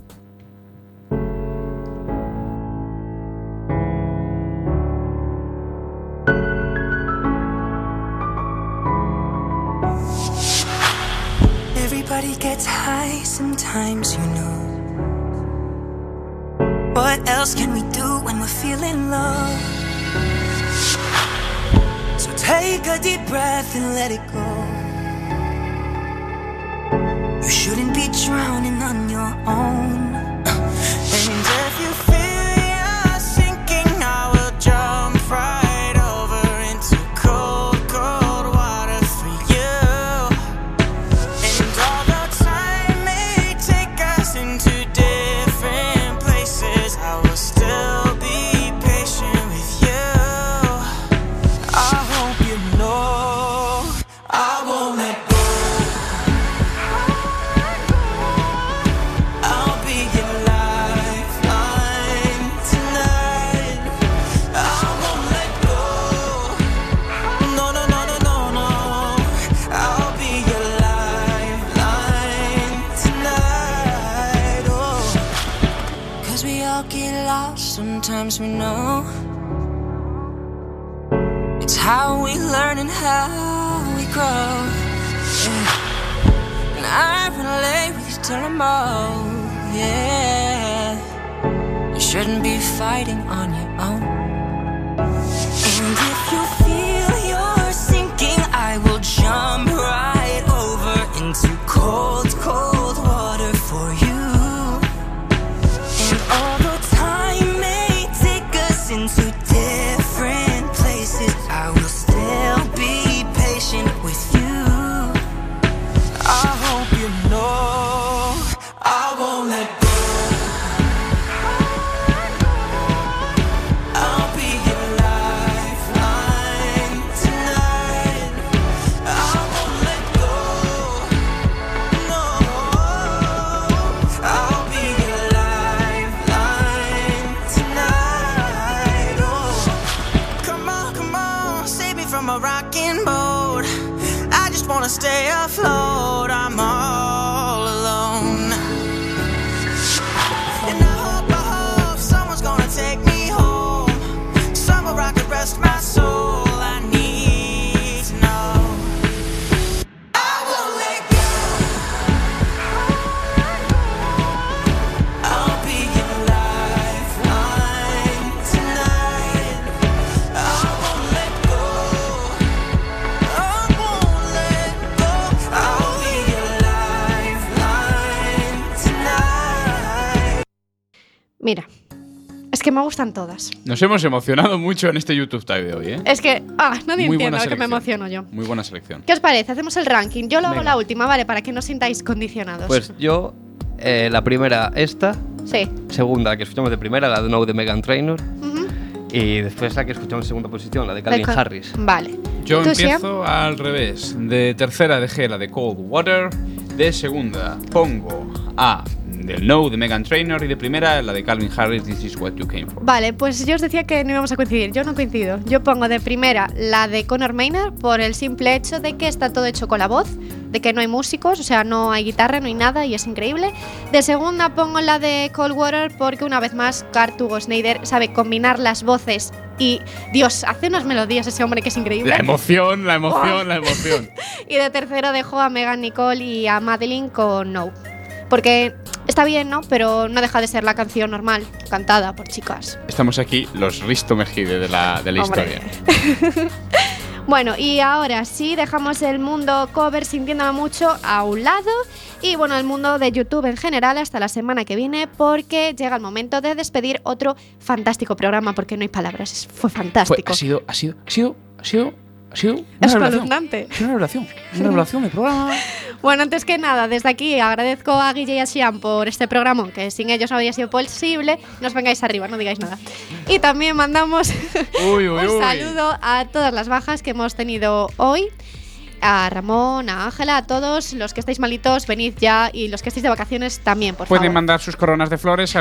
Everybody gets high sometimes, you know. What else can we do when we're feeling low? So take a deep breath and let it go. You shouldn't be drowning on your own. And if you feel you're sinking, I will jump right over into cold, cold water for you. And although time may take us into different places, I will still be patient with you. I hope you know I won't let go. I'll be your lifeline tonight. I won't let go. No, no, no, no, no, no. I'll be your lifeline tonight. Oh, 'cause we all get lost sometimes, we know. It's how we learn and how we grow. Yeah. And I relate with you till I'm old. Yeah, you shouldn't be fighting on your own. And if you feel you're sinking, I will jump right over into cold, cold water for you. And although time may take us into different places, I will still be patient with you. I hope you know I won't let go. I'll be your lifeline tonight. I won't let go. No, I'll be your lifeline tonight. Oh, come on, save me from a rocking boat. I just wanna stay afloat. I'm all alone. And I hope someone's gonna take me home. Somewhere I could rest my soul. I need to know I won't let go. I'll be your lifeline tonight. I won't let go. I won't let go. I'll be your lifeline tonight. Mira, es que me gustan todas. Nos hemos emocionado mucho en este YouTube Time de hoy, ¿eh? Es que, nadie Muy entiende buena lo que me selección. emociono yo. Muy buena selección. ¿Qué os parece? Hacemos el ranking. Yo lo hago Venga. la última, ¿vale? Para que no os sintáis condicionados. Pues yo, la primera, esta. Sí. Segunda, la que escuchamos de primera, la de No de Meghan Trainor. Ujú. Y después la que escuchamos en segunda posición, la de Calvin Harris. Vale. Yo ¿Tú, empiezo al revés. De tercera dejé la de Cold Water. De segunda pongo a del No de Meghan Trainor. Y de primera la de Calvin Harris, This Is What You Came For. Vale, pues yo os decía que no íbamos a coincidir. Yo no coincido. Yo pongo de primera la de Conor Maynard por el simple hecho de que está todo hecho con la voz, de que no hay músicos, o sea, no hay guitarra, no hay nada y es increíble. De segunda pongo la de Cold Water porque una vez más Cartugo Snyder sabe combinar las voces Y Dios, hace unas melodías ese hombre que es increíble. La emoción. Y de tercero dejo a Megan Nicole y a Madeline con No. Porque está bien, ¿no? Pero no deja de ser la canción normal, cantada por chicas. Estamos aquí los Risto Mejide de la historia. Bueno, y ahora sí, dejamos el mundo cover sintiéndome mucho a un lado y bueno, el mundo de YouTube en general hasta la semana que viene porque llega el momento de despedir otro fantástico programa porque no hay palabras, fue fantástico. Ha sido espeluznante. Una revelación de programa. Bueno, antes que nada, desde aquí agradezco a Guille y a Xian por este programa, que sin ellos no habría sido posible. No os vengáis arriba, no digáis nada. Y también mandamos un saludo a todas las bajas que hemos tenido hoy. A Ramón, a Ángela, a todos los que estáis malitos, venid ya. Y los que estáis de vacaciones también, por favor. Pueden mandar sus coronas de flores